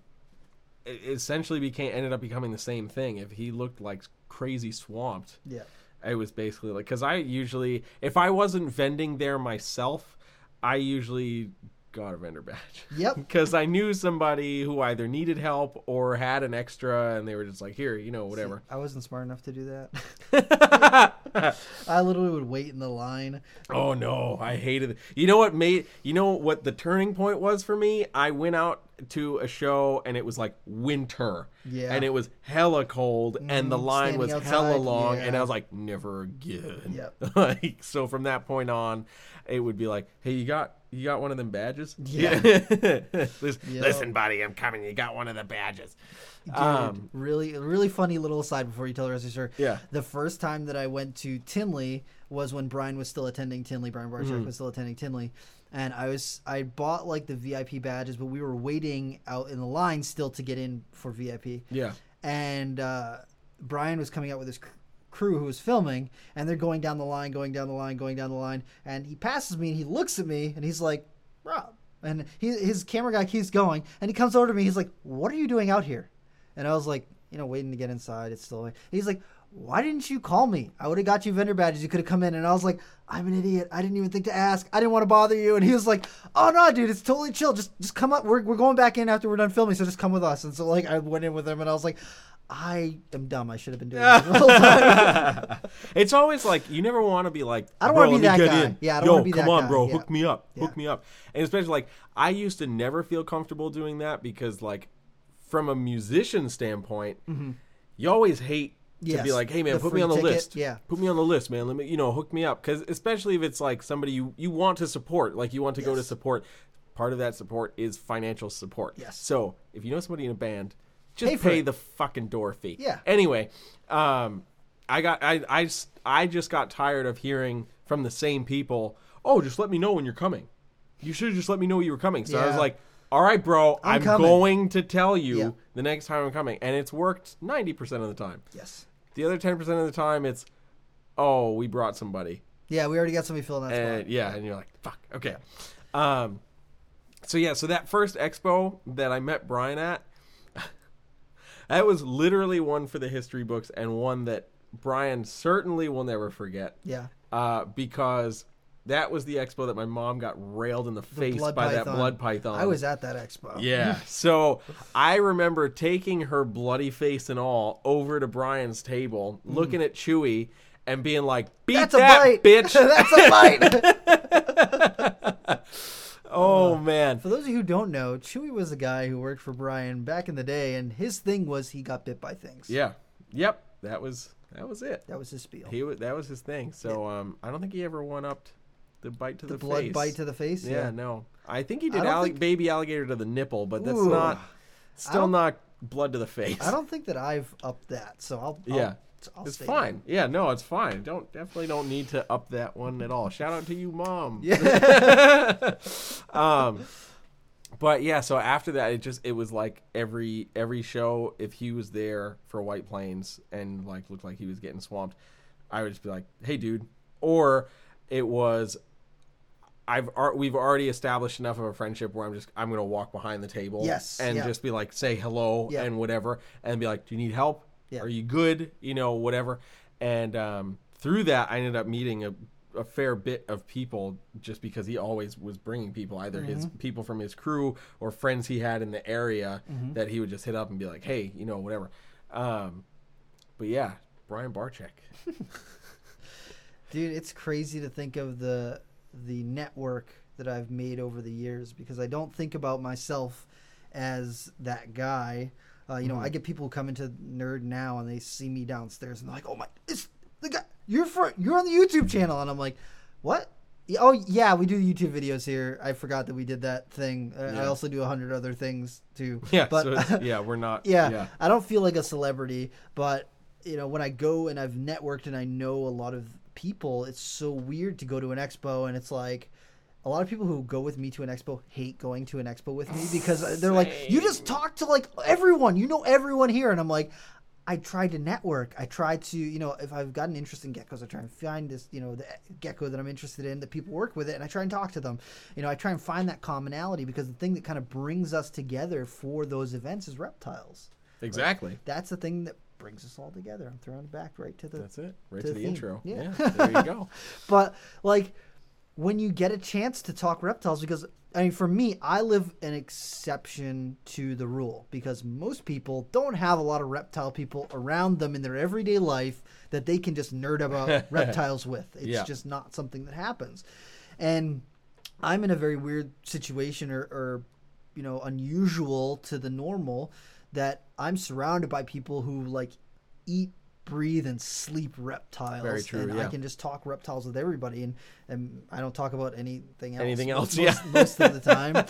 it essentially ended up becoming the same thing. If he looked like crazy swamped, it was basically like, because I usually, if I wasn't vending there myself, I usually got a vendor badge. Yep. Because I knew somebody who either needed help or had an extra, and they were just like, here, whatever. See, I wasn't smart enough to do that. I literally would wait in the line. Oh no, I hated it. You know what the turning point was for me? I went out to a show and it was like winter. Yeah. And it was hella cold and the line was outside, hella long, and I was like, never again. Yep. Like, so from that point on, it would be like, hey, you got one of them badges? Yeah. Listen, buddy, I'm coming. You got one of the badges. Dude, really funny little aside before you tell the rest of your story. Yeah. The first time that I went to Tinley was when Brian was still attending Tinley. Brian Barczyk was still attending Tinley. And I bought like the VIP badges, but we were waiting out in the line still to get in for VIP. Yeah. And Brian was coming out with his crew who was filming, and they're going down the line, and he passes me and he looks at me and he's like, Rob. And his camera guy keeps going, and he comes over to me. He's like, what are you doing out here? And I was like, waiting to get inside. It's still. He's like, why didn't you call me? I would have got you vendor badges. You could have come in. And I was like, I'm an idiot. I didn't even think to ask. I didn't want to bother you. And he was like, oh, no, dude, it's totally chill. Just come up. We're going back in after we're done filming, so just come with us. And so, like, I went in with him, and I was like, I am dumb. I should have been doing this the whole time. It's always like, you never want to be like, I don't want to be that guy. Yeah, I don't want to be that guy. Come on, bro. Yeah. Hook me up. Yeah. Hook me up. And especially, like, I used to never feel comfortable doing that because, like, from a musician standpoint, you always hate to be like, hey, man, put me on the list. Yeah. Put me on the list, man. Let me, hook me up. Because especially if it's like somebody you want to support, like you want to go to support, part of that support is financial support. Yes. So if you know somebody in a band, just pay the fucking door fee. Yeah. Anyway, I just got tired of hearing from the same people, oh, just let me know when you're coming. You should have just let me know you were coming. So I was like, all right, bro, I'm going to tell you the next time I'm coming. And it's worked 90% of the time. Yes. The other 10% of the time, it's, oh, we brought somebody. Yeah, we already got somebody filling that spot. Yeah, and you're like, fuck, okay. So that first expo that I met Brian at, that was literally one for the history books and one that Brian certainly will never forget. Yeah. Because that was the expo that my mom got railed in the face by that blood python. I was at that expo. Yeah. So I remember taking her bloody face and all over to Brian's table, looking at Chewy and being like, beat That's that, a bite. bitch. That's a bite. Oh, man. For those of you who don't know, Chewy was a guy who worked for Brian back in the day, and his thing was he got bit by things. Yeah. Yep. That was it. That was his spiel. That was his thing. So I don't think he ever one-upped the bite to the blood face. bite to the face? Yeah, no. I think he did baby alligator to the nipple, but that's not blood to the face. I don't think that I've upped that, so I'll it's fine. Yeah, no, it's fine. Definitely don't need to up that one at all. Shout out to you, Mom. Yeah. But yeah, so after that, it was like every show, if he was there for White Plains and like looked like he was getting swamped, I would just be like, hey, dude. Or it was, we've already established enough of a friendship where I'm gonna walk behind the table, just be like, say hello and whatever, and be like, do you need help? Yeah. Are you good? Whatever. And through that, I ended up meeting a fair bit of people just because he always was bringing people, either his people from his crew or friends he had in the area that he would just hit up and be like, hey, whatever. But yeah, Brian Barczyk. Dude, it's crazy to think of the network that I've made over the years, because I don't think about myself as that guy. I get people who come into Nerd Now and they see me downstairs and they're like, oh my, it's the guy, you're on the YouTube channel. And I'm like, what? Oh yeah, we do YouTube videos here. I forgot that we did that thing. I also do 100 other things too. Yeah, but we're not. Yeah, I don't feel like a celebrity, but when I go and I've networked and I know a lot of people, it's so weird to go to an expo and it's like, a lot of people who go with me to an expo hate going to an expo with me because they're like, you just talk to like everyone, everyone here. And I'm like, I try to network. I try to, if I've got an interest in geckos, I try and find this, the gecko that I'm interested in, that people work with it, and I try and talk to them. I try and find that commonality, because the thing that kind of brings us together for those events is reptiles. Exactly. Like, that's the thing that brings us all together. I'm throwing it back right to the... That's it. Right to the intro. Yeah. There you go. But, like, when you get a chance to talk reptiles, because, for me, I live an exception to the rule, because most people don't have a lot of reptile people around them in their everyday life that they can just nerd about reptiles with. It's just not something that happens. And I'm in a very weird situation or unusual to the normal, that I'm surrounded by people who, like, eat, breathe, and sleep reptiles. Very true. And I can just talk reptiles with everybody, and I don't talk about anything else. Most of the time.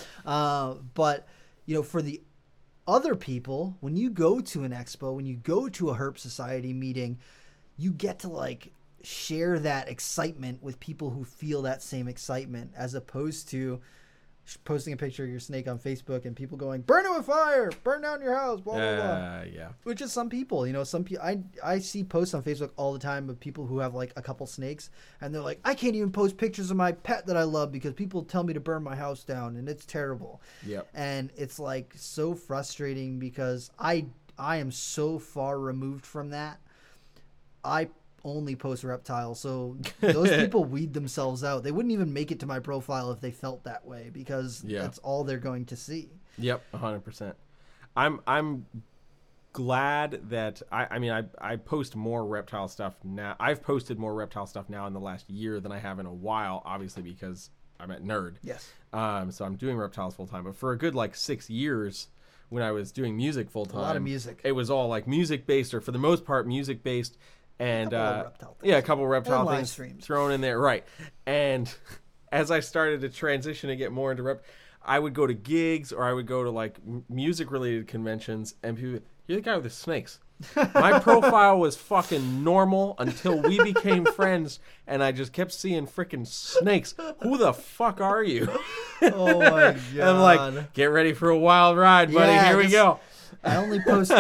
But for the other people, when you go to an expo, when you go to a Herp Society meeting, you get to like share that excitement with people who feel that same excitement, as opposed to posting a picture of your snake on Facebook and people going, burn it with fire, burn down your house, blah, blah, blah. Yeah. Which is some people, some people, I see posts on Facebook all the time of people who have like a couple snakes, and they're like, I can't even post pictures of my pet that I love because people tell me to burn my house down, and it's terrible. Yep. And it's like so frustrating, because I am so far removed from that. I only post reptiles, so those people weed themselves out. They wouldn't even make it to my profile if they felt that way, because that's all they're going to see. Yep, 100%. I'm glad that I post more reptile stuff now. I've posted more reptile stuff now in the last year than I have in a while, obviously because I'm at Nerd. Yes. So I'm doing reptiles full time, but for a good 6 years when I was doing music full time, a lot of music. It was all music based, or for the most part music based, and a couple of reptile things thrown in there, right? And as I started to transition and get more into I would go to gigs, or I would go to music related conventions, and people, you're the guy with the snakes. My profile was fucking normal until we became friends, and I just kept seeing freaking snakes. Who the fuck are you? Oh my god! And I'm like, get ready for a wild ride, buddy. Here we go. I only post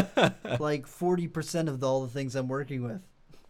40% of all the things I'm working with.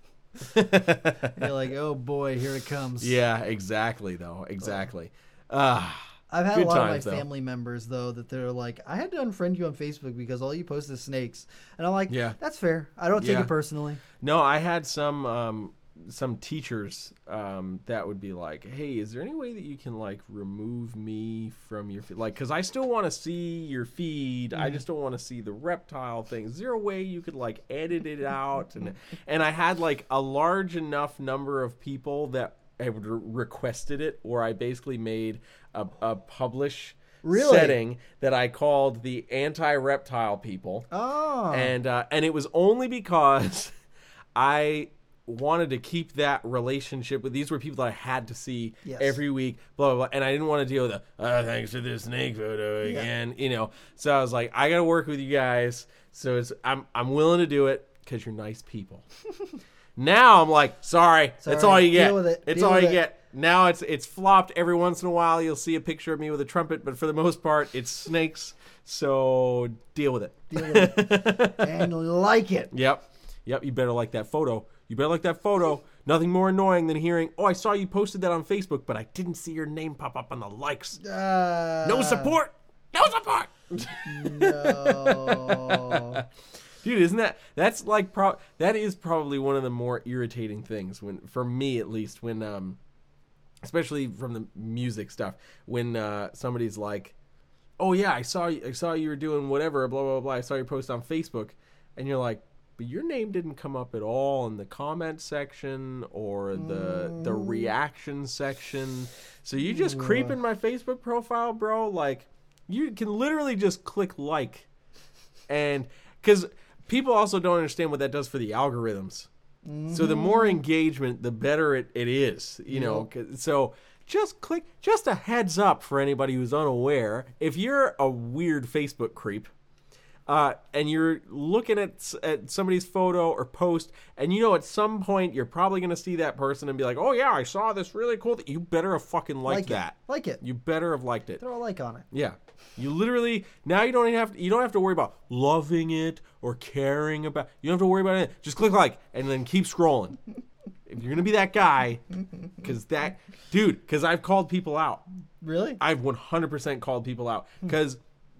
You're like, oh boy, here it comes. Yeah, exactly. Though, exactly. I've had a lot of my family members, though, that they're like, I had to unfriend you on Facebook because all you post is snakes. And I'm like, that's fair. I don't take it personally. No, I had some teachers that would be like, hey, is there any way that you can, remove me from your feed? Because I still want to see your feed. I just don't want to see the reptile thing. Is there a way you could, edit it out? And I had, a large enough number of people that I requested it, or I basically made a publish setting that I called the anti-reptile people. Oh. And it was only because I wanted to keep that relationship with these were people that I had to see every week, blah, blah, blah. And I didn't want to deal with thanks for this snake photo again, So I was like, I got to work with you guys. So I'm willing to do it because you're nice people. Now I'm like, sorry, that's all you get. Deal with it. It's all you get. Now it's flopped. Every once in a while you'll see a picture of me with a trumpet, but for the most part it's snakes. So deal with it. Deal with it. And like it. Yep. You better like that photo. Nothing more annoying than hearing, oh, I saw you posted that on Facebook, but I didn't see your name pop up on the likes. No support. No. Dude, isn't that's that is probably one of the more irritating things for me at least, when especially from the music stuff, when somebody's like, oh yeah, I saw you were doing whatever, blah blah blah, I saw your post on Facebook, and you're like, but your name didn't come up at all in the comment section or the reaction section, so you just creeping my Facebook profile, bro. You can literally just click and because people also don't understand what that does for the algorithms. So the more engagement, the better it is, So just click, just a heads up for anybody who's unaware. If you're a weird Facebook creep, and you're looking at somebody's photo or post, and at some point you're probably going to see that person and be like, oh yeah, I saw this really cool thing. You better have fucking liked that. Like it. You better have liked it. Throw a like on it. Yeah. You literally, now you don't have to worry about loving it or caring about, you don't have to worry about it. Just click like and then keep scrolling. If you're going to be that guy, because I've called people out. Really? I've 100% called people out because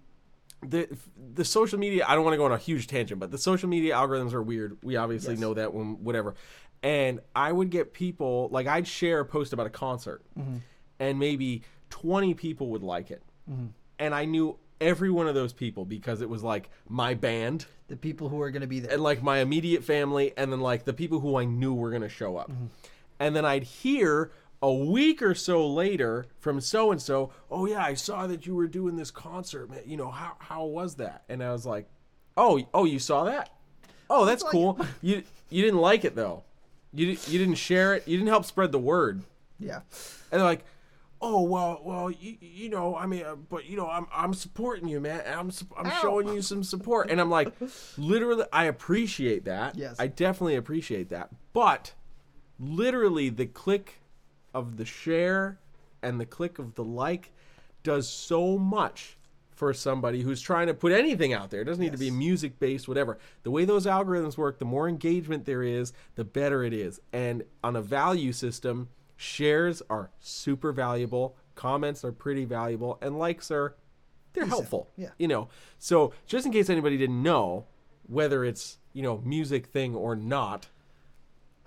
the social media, I don't want to go on a huge tangent, but the social media algorithms are weird. We obviously know that, whatever. And I would get people, I'd share a post about a concert, and maybe 20 people would like it. And I knew every one of those people because it was my band, the people who are going to be there, and my immediate family, and then the people who I knew were going to show up. And then I'd hear a week or so later from so and so, oh yeah, I saw that you were doing this concert, man. How was that? And I was like, oh, you saw that? Oh, that's cool. You didn't like it though. You didn't share it. You didn't help spread the word. Yeah. And they're like, oh well, I mean, but I'm supporting you, man. I'm showing you some support, and I'm like, literally, I appreciate that. Yes, I definitely appreciate that. But literally, the click of the share and the click of the like does so much for somebody who's trying to put anything out there. It doesn't need to be music based, whatever. The way those algorithms work, the more engagement there is, the better it is. And on a value system, shares are super valuable, comments are pretty valuable, and likes they're helpful. Yeah. So just in case anybody didn't know, whether it's, music thing or not,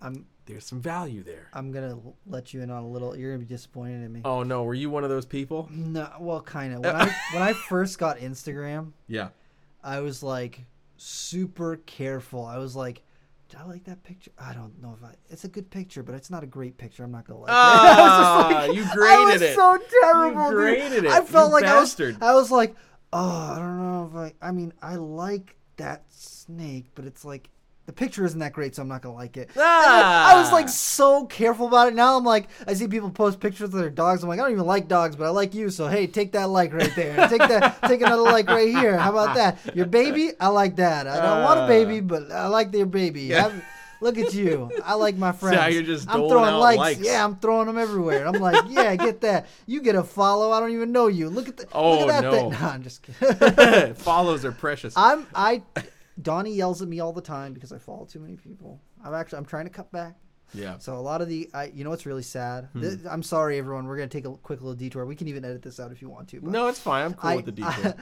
there's some value there. I'm gonna let you in on a little. You're gonna be disappointed in me. Oh no, were you one of those people? No, well, kind of. When I first got Instagram, yeah, I was like super careful. I was like, did I like that picture? I don't know if it's a good picture, but it's not a great picture. I'm not gonna like it. Like, you graded it. So terrible. You graded it. I felt you like bastard. I was like, oh, I don't know if I mean, I like that snake, but it's like the picture isn't that great, so I'm not gonna like it. I was like so careful about it. Now I'm like, I see people post pictures of their dogs. I'm like, I don't even like dogs, but I like you. So hey, take that like right there. Take another like right here. How about that? Your baby, I like that. I don't want a baby, but I like their baby. Yeah. Look at you. I like my friends. So you're just I'm throwing out likes. Yeah, I'm throwing them everywhere. I'm like, yeah, get that. You get a follow. I don't even know you. Look at that. Oh, look at that no. thing. No, I'm just kidding. Follows are precious. Donnie yells at me all the time because I follow too many people. I'm trying to cut back. Yeah. So a lot of you know what's really sad? I'm sorry, everyone. We're gonna take a quick little detour. We can even edit this out if you want to. But no, it's fine. I'm cool with the detour.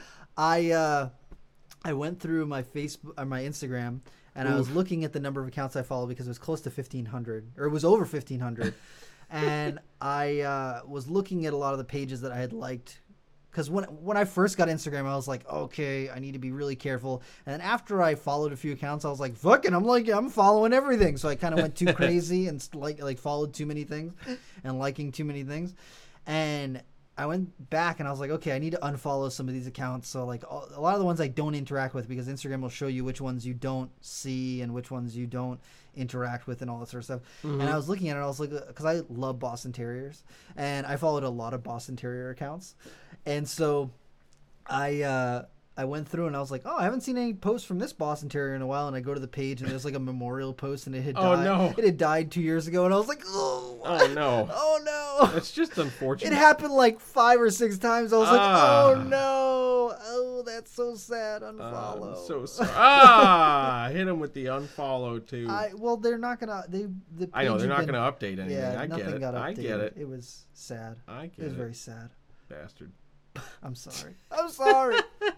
I went through my Facebook or my Instagram. And I was looking at the number of accounts I follow because it was close to 1,500, or it was over 1,500. And I was looking at a lot of the pages that I had liked. Because when I first got Instagram, I was like, okay, I need to be really careful. And then after I followed a few accounts, I was like, fuck it, I'm following everything. So I kind of went too crazy and like followed too many things and liking too many things. And I went back and I was like, okay, I need to unfollow some of these accounts. So like a lot of the ones I don't interact with, because Instagram will show you which ones you don't see and which ones you don't interact with and all that sort of stuff. Mm-hmm. And I was looking at it, I was like, because I love Boston Terriers and I followed a lot of Boston Terrier accounts. And so I went through and I was like, oh, I haven't seen any posts from this Boston Terrier in a while. And I go to the page and there's like a memorial post and it had died. No. It had died 2 years ago. And I was like, oh no. Oh no. That's just unfortunate. It happened like 5 or 6 times. I was like, oh no. Oh, that's so sad. Unfollow. I'm so sorry. Hit him with the unfollow too. Well, they're not gonna. I know they're not gonna update anything. Yeah, I nothing get it. got updated. I get it. It was sad. I get it. It was very sad. Bastard. I'm sorry. I'm sorry.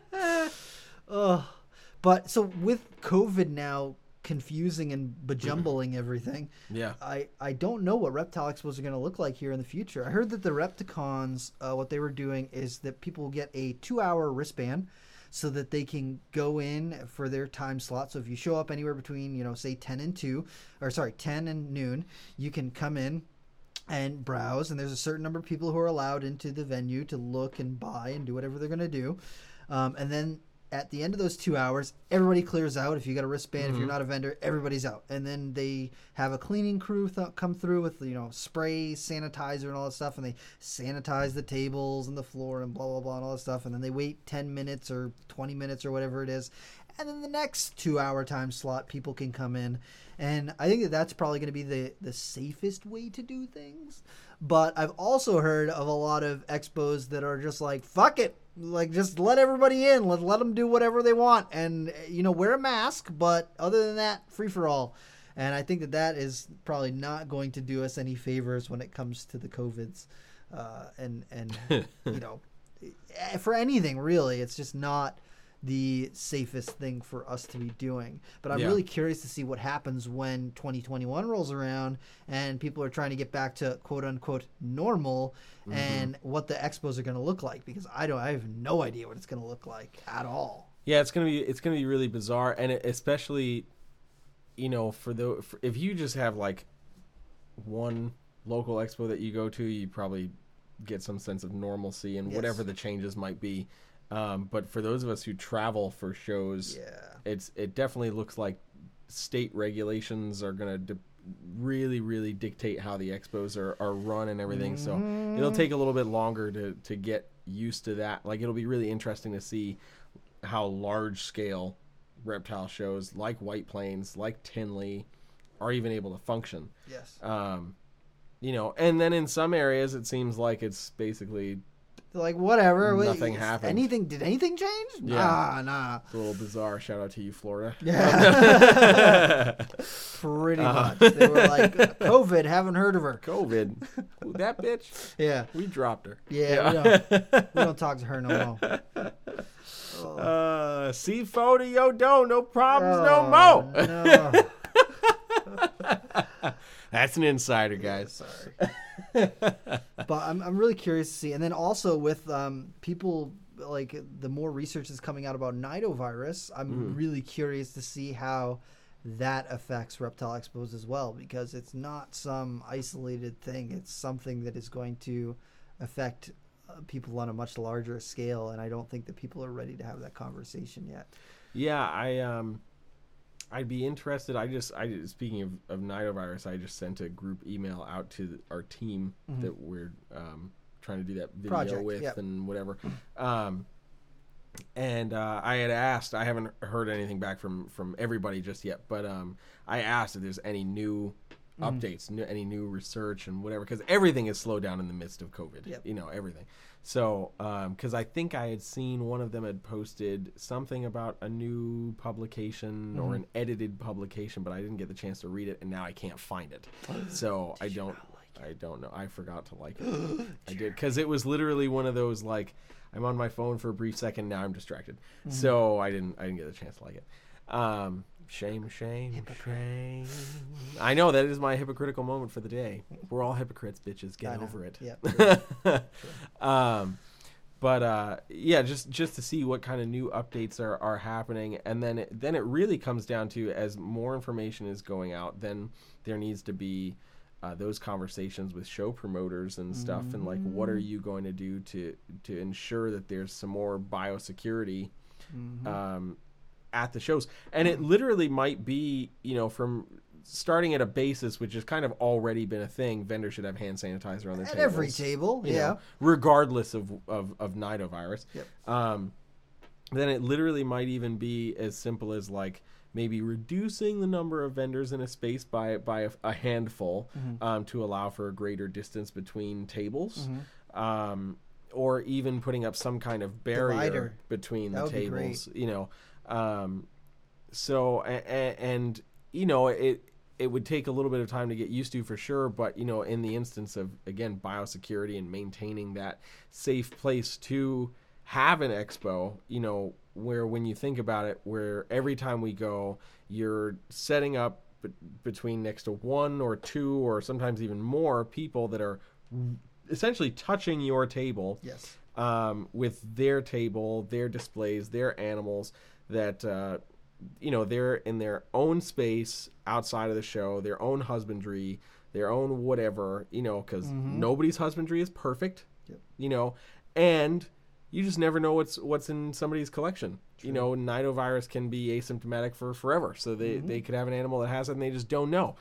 But so with COVID now confusing and bejumbling everything, yeah, I don't know what reptile expos are going to look like here in the future. I heard that the Repticons, what they were doing is that people get a 2-hour wristband so that they can go in for their time slot. So if you show up anywhere between, say 10 and noon, you can come in and browse, and there's a certain number of people who are allowed into the venue to look and buy and do whatever they're going to do. And then at the end of those 2 hours, everybody clears out. If you got a wristband, if you're not a vendor, everybody's out. And then they have a cleaning crew come through with, spray, sanitizer, and all that stuff. And they sanitize the tables and the floor and blah, blah, blah, and all that stuff. And then they wait 10 minutes or 20 minutes or whatever it is. And then the next 2-hour time slot, people can come in. And I think that's probably going to be the safest way to do things. But I've also heard of a lot of expos that are just like, fuck it. Like, just let everybody in. Let them do whatever they want. And, wear a mask. But other than that, free for all. And I think that is probably not going to do us any favors when it comes to the COVIDs. For anything, really. It's just not the safest thing for us to be doing. But I'm really curious to see what happens when 2021 rolls around and people are trying to get back to quote unquote normal, and what the expos are going to look like, because I have no idea what it's going to look like at all. Yeah, it's going to be really bizarre, and especially if you just have like one local expo that you go to, you probably get some sense of normalcy and whatever the changes might be. But for those of us who travel for shows, it definitely looks like state regulations are going to really, really dictate how the expos are run and everything. So it'll take a little bit longer to get used to that. Like, it'll be really interesting to see how large scale reptile shows like White Plains, like Tinley, are even able to function. Yes. And then in some areas it seems like it's basically like, whatever. Nothing happened. Did anything change? Yeah. Nah. It's a little bizarre. Shout out to you, Florida. Yeah. Pretty much. They were like, COVID, haven't heard of her. COVID. Ooh, that bitch? Yeah. We dropped her. Yeah. We don't talk to her no more. See photo, yo, don't. No problems, no more. No. That's an insider, guys. Yeah, sorry. But I'm really curious to see. And then also with people, like the more research is coming out about nidovirus, I'm really curious to see how that affects reptile expos as well, because it's not some isolated thing. It's something that is going to affect people on a much larger scale, and I don't think that people are ready to have that conversation yet. Yeah, I'd be interested. I speaking of nidovirus, I just sent a group email out to our team that we're trying to do that video project with and whatever. And I had asked. I haven't heard anything back from everybody just yet, but I asked if there's any new updates, any new research and whatever, because everything is slowed down in the midst of COVID. Yep. You know, everything. So, because I think I had seen one of them had posted something about a new publication or an edited publication, but I didn't get the chance to read it, and now I can't find it. So I don't know. I forgot to like it. I did, because it was literally one of those, like, I'm on my phone for a brief second, now I'm distracted. So I didn't get a chance to like it. Shame. I know, that is my hypocritical moment for the day. We're all hypocrites, bitches. Get over it. Yeah. But yeah, just to see what kind of new updates are happening, and then it really comes down to, as more information is going out, then there needs to be those conversations with show promoters and stuff, and like, what are you going to do to ensure that there's some more biosecurity at the shows. And it literally might be, you know, from starting at a basis, which has kind of already been a thing. Vendors should have hand sanitizer on their tables. At every table, you know, regardless of nidovirus. Yep. Then it literally might even be as simple as, like, maybe reducing the number of vendors in a space by a handful to allow for a greater distance between tables. Or even putting up some kind of barrier between the tables, you know. So, and you know, it would take a little bit of time to get used to, for sure, but, you know, in the instance of, again, biosecurity and maintaining that safe place to have an expo, you know, where, when you think about it, where every time we go, you're setting up between next to one or two or sometimes even more people that are essentially touching your table. Yes. With their table, their displays, their animals, that you know, they're in their own space outside of the show, their own husbandry, their own whatever, you know, because nobody's husbandry is perfect. You know, and you just never know what's in somebody's collection. True. You know, nidovirus can be asymptomatic for forever, so they could have an animal that has it and they just don't know.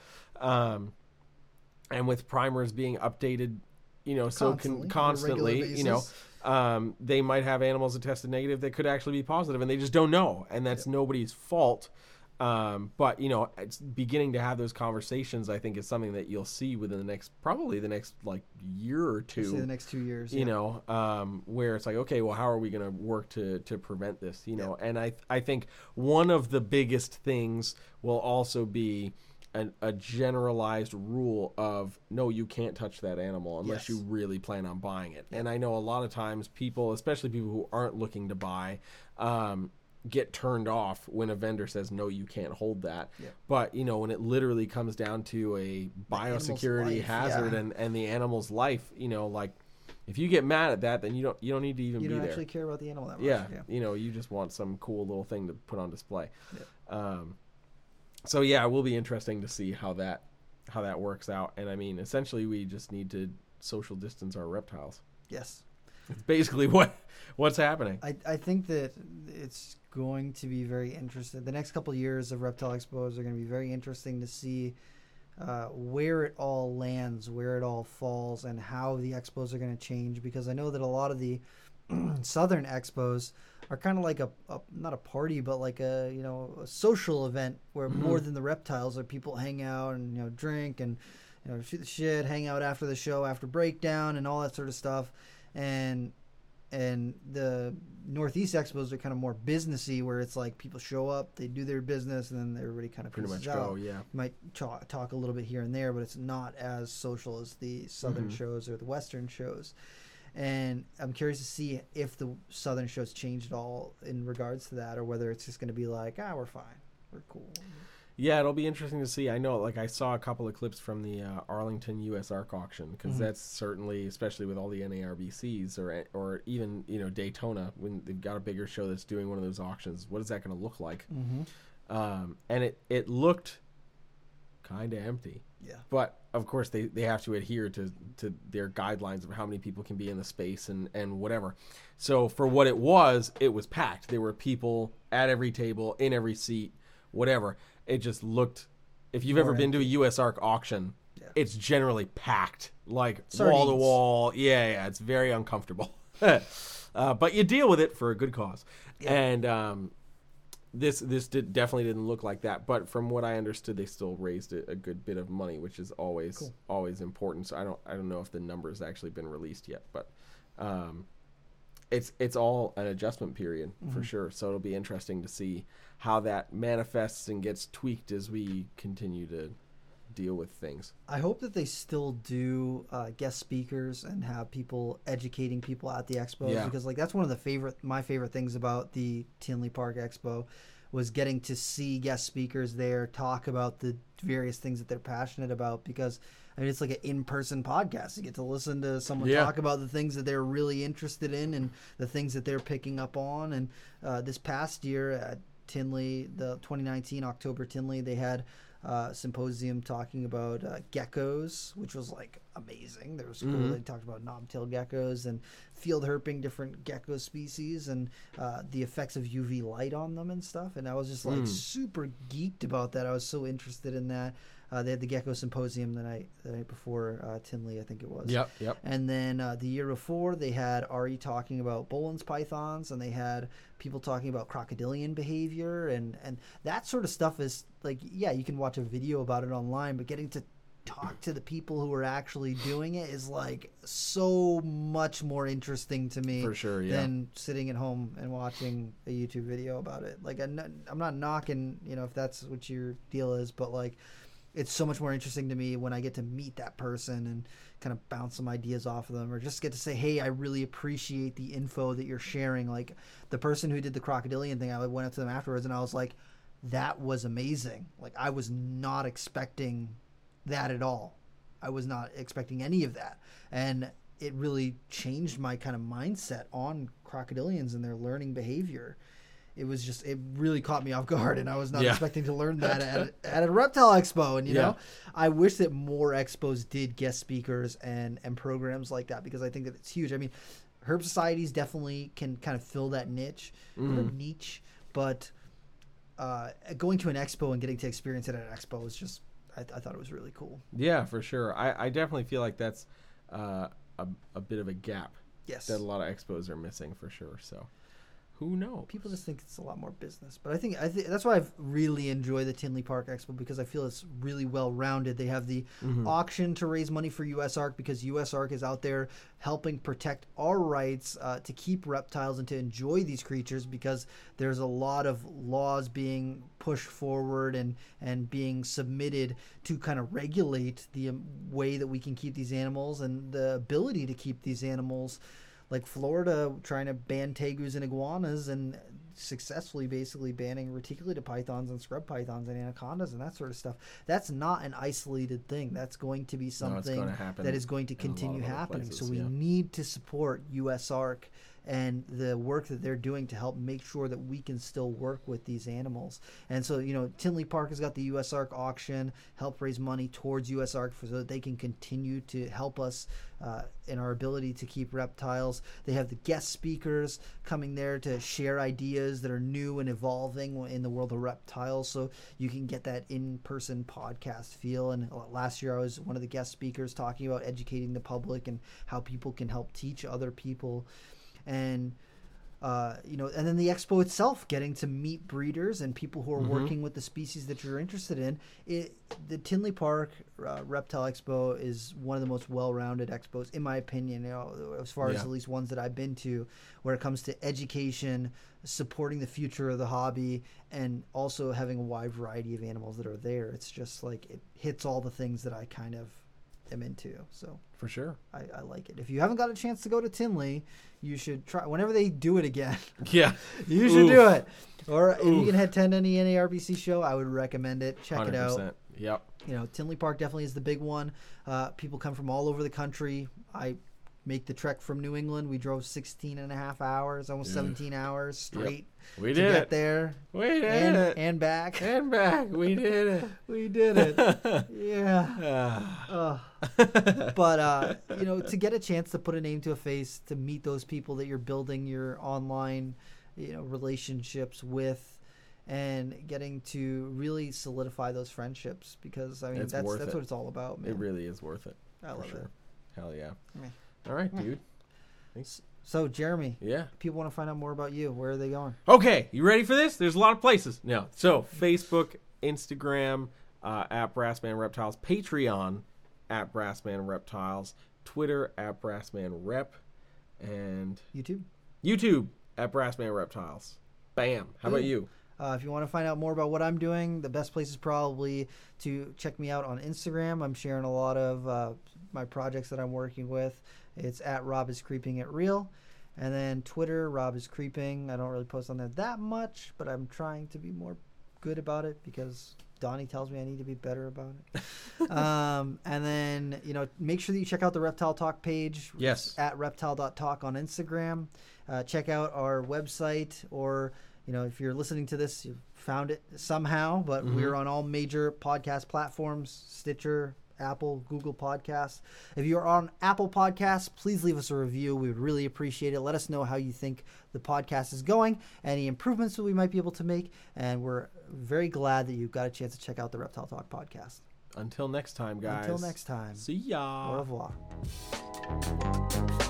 And with primers being updated, you know, constantly, you know, they might have animals that tested negative that could actually be positive, and they just don't know, and that's nobody's fault. But, you know, it's beginning to have those conversations, I think, is something that you'll see within probably the next like year or two. The next 2 years. You know, where it's like, okay, well, how are we going to work to prevent this? You know, and I think one of the biggest things will also be a generalized rule of, no, you can't touch that animal unless you really plan on buying it. And I know a lot of times people, especially people who aren't looking to buy, get turned off when a vendor says, no, you can't hold that. But, you know, when it literally comes down to a biosecurity hazard and the animal's life, you know, like, if you get mad at that, then you don't need to even be there. You don't actually care about the animal that much. Yeah, you know, you just want some cool little thing to put on display. So yeah, it will be interesting to see how that works out. And I mean, essentially, we just need to social distance our reptiles. Yes, it's basically what's happening. I think that it's going to be very interesting. The next couple of years of reptile expos are going to be very interesting to see where it all lands, where it all falls, and how the expos are going to change. Because I know that a lot of the southern expos are kind of like a not a party, but like a social event where more than the reptiles, are people hang out and, you know, drink and, you know, shoot the shit, hang out after the show, after breakdown, and all that sort of stuff. And the Northeast expos are kind of more businessy, where it's like people show up, they do their business, and then everybody kind of pretty much out. go. Yeah, you might talk a little bit here and there, but it's not as social as the southern shows or the western shows. And I'm curious to see if the southern shows change at all in regards to that, or whether it's just going to be like, we're fine, we're cool. Yeah, it'll be interesting to see. I know, like, I saw a couple of clips from the Arlington USARK auction, because that's certainly, especially with all the NARBCs or even, Daytona, when they've got a bigger show that's doing one of those auctions, what is that going to look like? And it looked kind of empty. Yeah. But, of course, they have to adhere to their guidelines of how many people can be in the space and whatever. So for what it was packed. There were people at every table, in every seat, whatever. It just looked, if you've ever been to a USARK auction, it's generally packed, like wall to wall. Yeah, it's very uncomfortable. But you deal with it for a good cause. Yeah. And this definitely didn't look like that. But from what I understood, they still raised a good bit of money, which is always important. So I don't know if the number's actually been released yet, but it's all an adjustment period for sure. So it'll be interesting to see how that manifests and gets tweaked as we continue to deal with things. I hope that they still do guest speakers and have people educating people at the expos, because like that's one of my favorite things about the Tinley Park Expo was getting to see guest speakers there talk about the various things that they're passionate about, because I mean, it's like an in-person podcast. You get to listen to someone talk about the things that they're really interested in and the things that they're picking up on. And this past year at Tinley, the 2019 October Tinley, they had a symposium talking about geckos, which was like amazing. There was cool. They talked about knob-tailed geckos and field herping different gecko species and the effects of UV light on them and stuff. And I was just like super geeked about that. I was so interested in that. They had the Gecko Symposium the night before Tinley, I think it was. Yep. And then the year before, they had Ari talking about Boelen's pythons, and they had people talking about crocodilian behavior, and that sort of stuff is like, you can watch a video about it online, but getting to talk to the people who are actually doing it is like so much more interesting to me for sure, than sitting at home and watching a YouTube video about it. Like I'm not knocking, if that's what your deal is, but like, it's so much more interesting to me when I get to meet that person and kind of bounce some ideas off of them, or just get to say, hey, I really appreciate the info that you're sharing. Like the person who did the crocodilian thing, I went up to them afterwards and I was like, that was amazing. Like I was not expecting that at all. I was not expecting any of that. And it really changed my kind of mindset on crocodilians and their learning behavior. It really caught me off guard, and I was not expecting to learn that at a reptile expo. And, you know, I wish that more expos did guest speakers and programs like that, because I think that it's huge. I mean, herp societies definitely can kind of fill that niche, but going to an expo and getting to experience it at an expo was just, I thought it was really cool. Yeah, for sure. I definitely feel like that's a bit of a gap that a lot of expos are missing, for sure. So who knows? People just think it's a lot more business, but I think that's why I've really enjoyed the Tinley Park Expo, because I feel it's really well rounded. They have the auction to raise money for USARK, because USARK is out there helping protect our rights to keep reptiles and to enjoy these creatures, because there's a lot of laws being pushed forward and being submitted to kind of regulate the way that we can keep these animals and the ability to keep these animals. Like Florida trying to ban tegus and iguanas and successfully basically banning reticulated pythons and scrub pythons and anacondas and that sort of stuff. That's not an isolated thing. That's going to be something that is going to continue happening. So we need to support USARK and the work that they're doing to help make sure that we can still work with these animals. And so, you know, Tinley Park has got the USARK auction, help raise money towards USARK so that they can continue to help us in our ability to keep reptiles. They have the guest speakers coming there to share ideas that are new and evolving in the world of reptiles, so you can get that in-person podcast feel. And last year I was one of the guest speakers talking about educating the public and how people can help teach other people. And you know, and then the expo itself, getting to meet breeders and people who are working with the species that you're interested in. The Tinley Park Reptile Expo is one of the most well-rounded expos, in my opinion, you know, as far as at least ones that I've been to, where it comes to education, supporting the future of the hobby, and also having a wide variety of animals that are there. It's just like, it hits all the things that I kind of am into. So for sure, I like it. If you haven't got a chance to go to Tinley, you should try. Whenever they do it again, yeah, you should do it. Or if you can attend any NARBC show, I would recommend it. Check 100%. It out. Yep. You know, Tinley Park definitely is the big one. People come from all over the country. I make the trek from New England. We drove 16 and a half hours, almost 17 hours straight. Yep. We did to get there. We did it. And back. And back. We did it. We did it. Yeah. But, you know, to get a chance to put a name to a face, to meet those people that you're building your online, you know, relationships with, and getting to really solidify those friendships, because, I mean, that's what it's all about, man. It really is worth it. I love it. Hell yeah. All right, dude. Thanks. So, Jeremy. Yeah. People want to find out more about you. Where are they going? Okay. You ready for this? There's a lot of places. No. So, Facebook, Instagram, at Brassman Reptiles, Patreon, at Brassman Reptiles, Twitter, at Brassman Rep, and YouTube, at Brassman Reptiles. Bam. How about you? If you want to find out more about what I'm doing, the best place is probably to check me out on Instagram. I'm sharing a lot of my projects that I'm working with. It's at Rob is Creeping It Real. And then Twitter, Rob is Creeping. I don't really post on there that much, but I'm trying to be more good about it because Donnie tells me I need to be better about it. And then, you know, make sure that you check out the Reptile Talk page. Yes. At reptile.talk on Instagram. Check out our website, or, you know, if you're listening to this, you found it somehow, but we're on all major podcast platforms, Stitcher, Apple, Google Podcasts. If you're on Apple Podcasts, please leave us a review. We would really appreciate it. Let us know how you think the podcast is going, any improvements that we might be able to make, and we're very glad that you've got a chance to check out the Reptile Talk podcast. Until next time, guys. Until next time. See ya. Au revoir.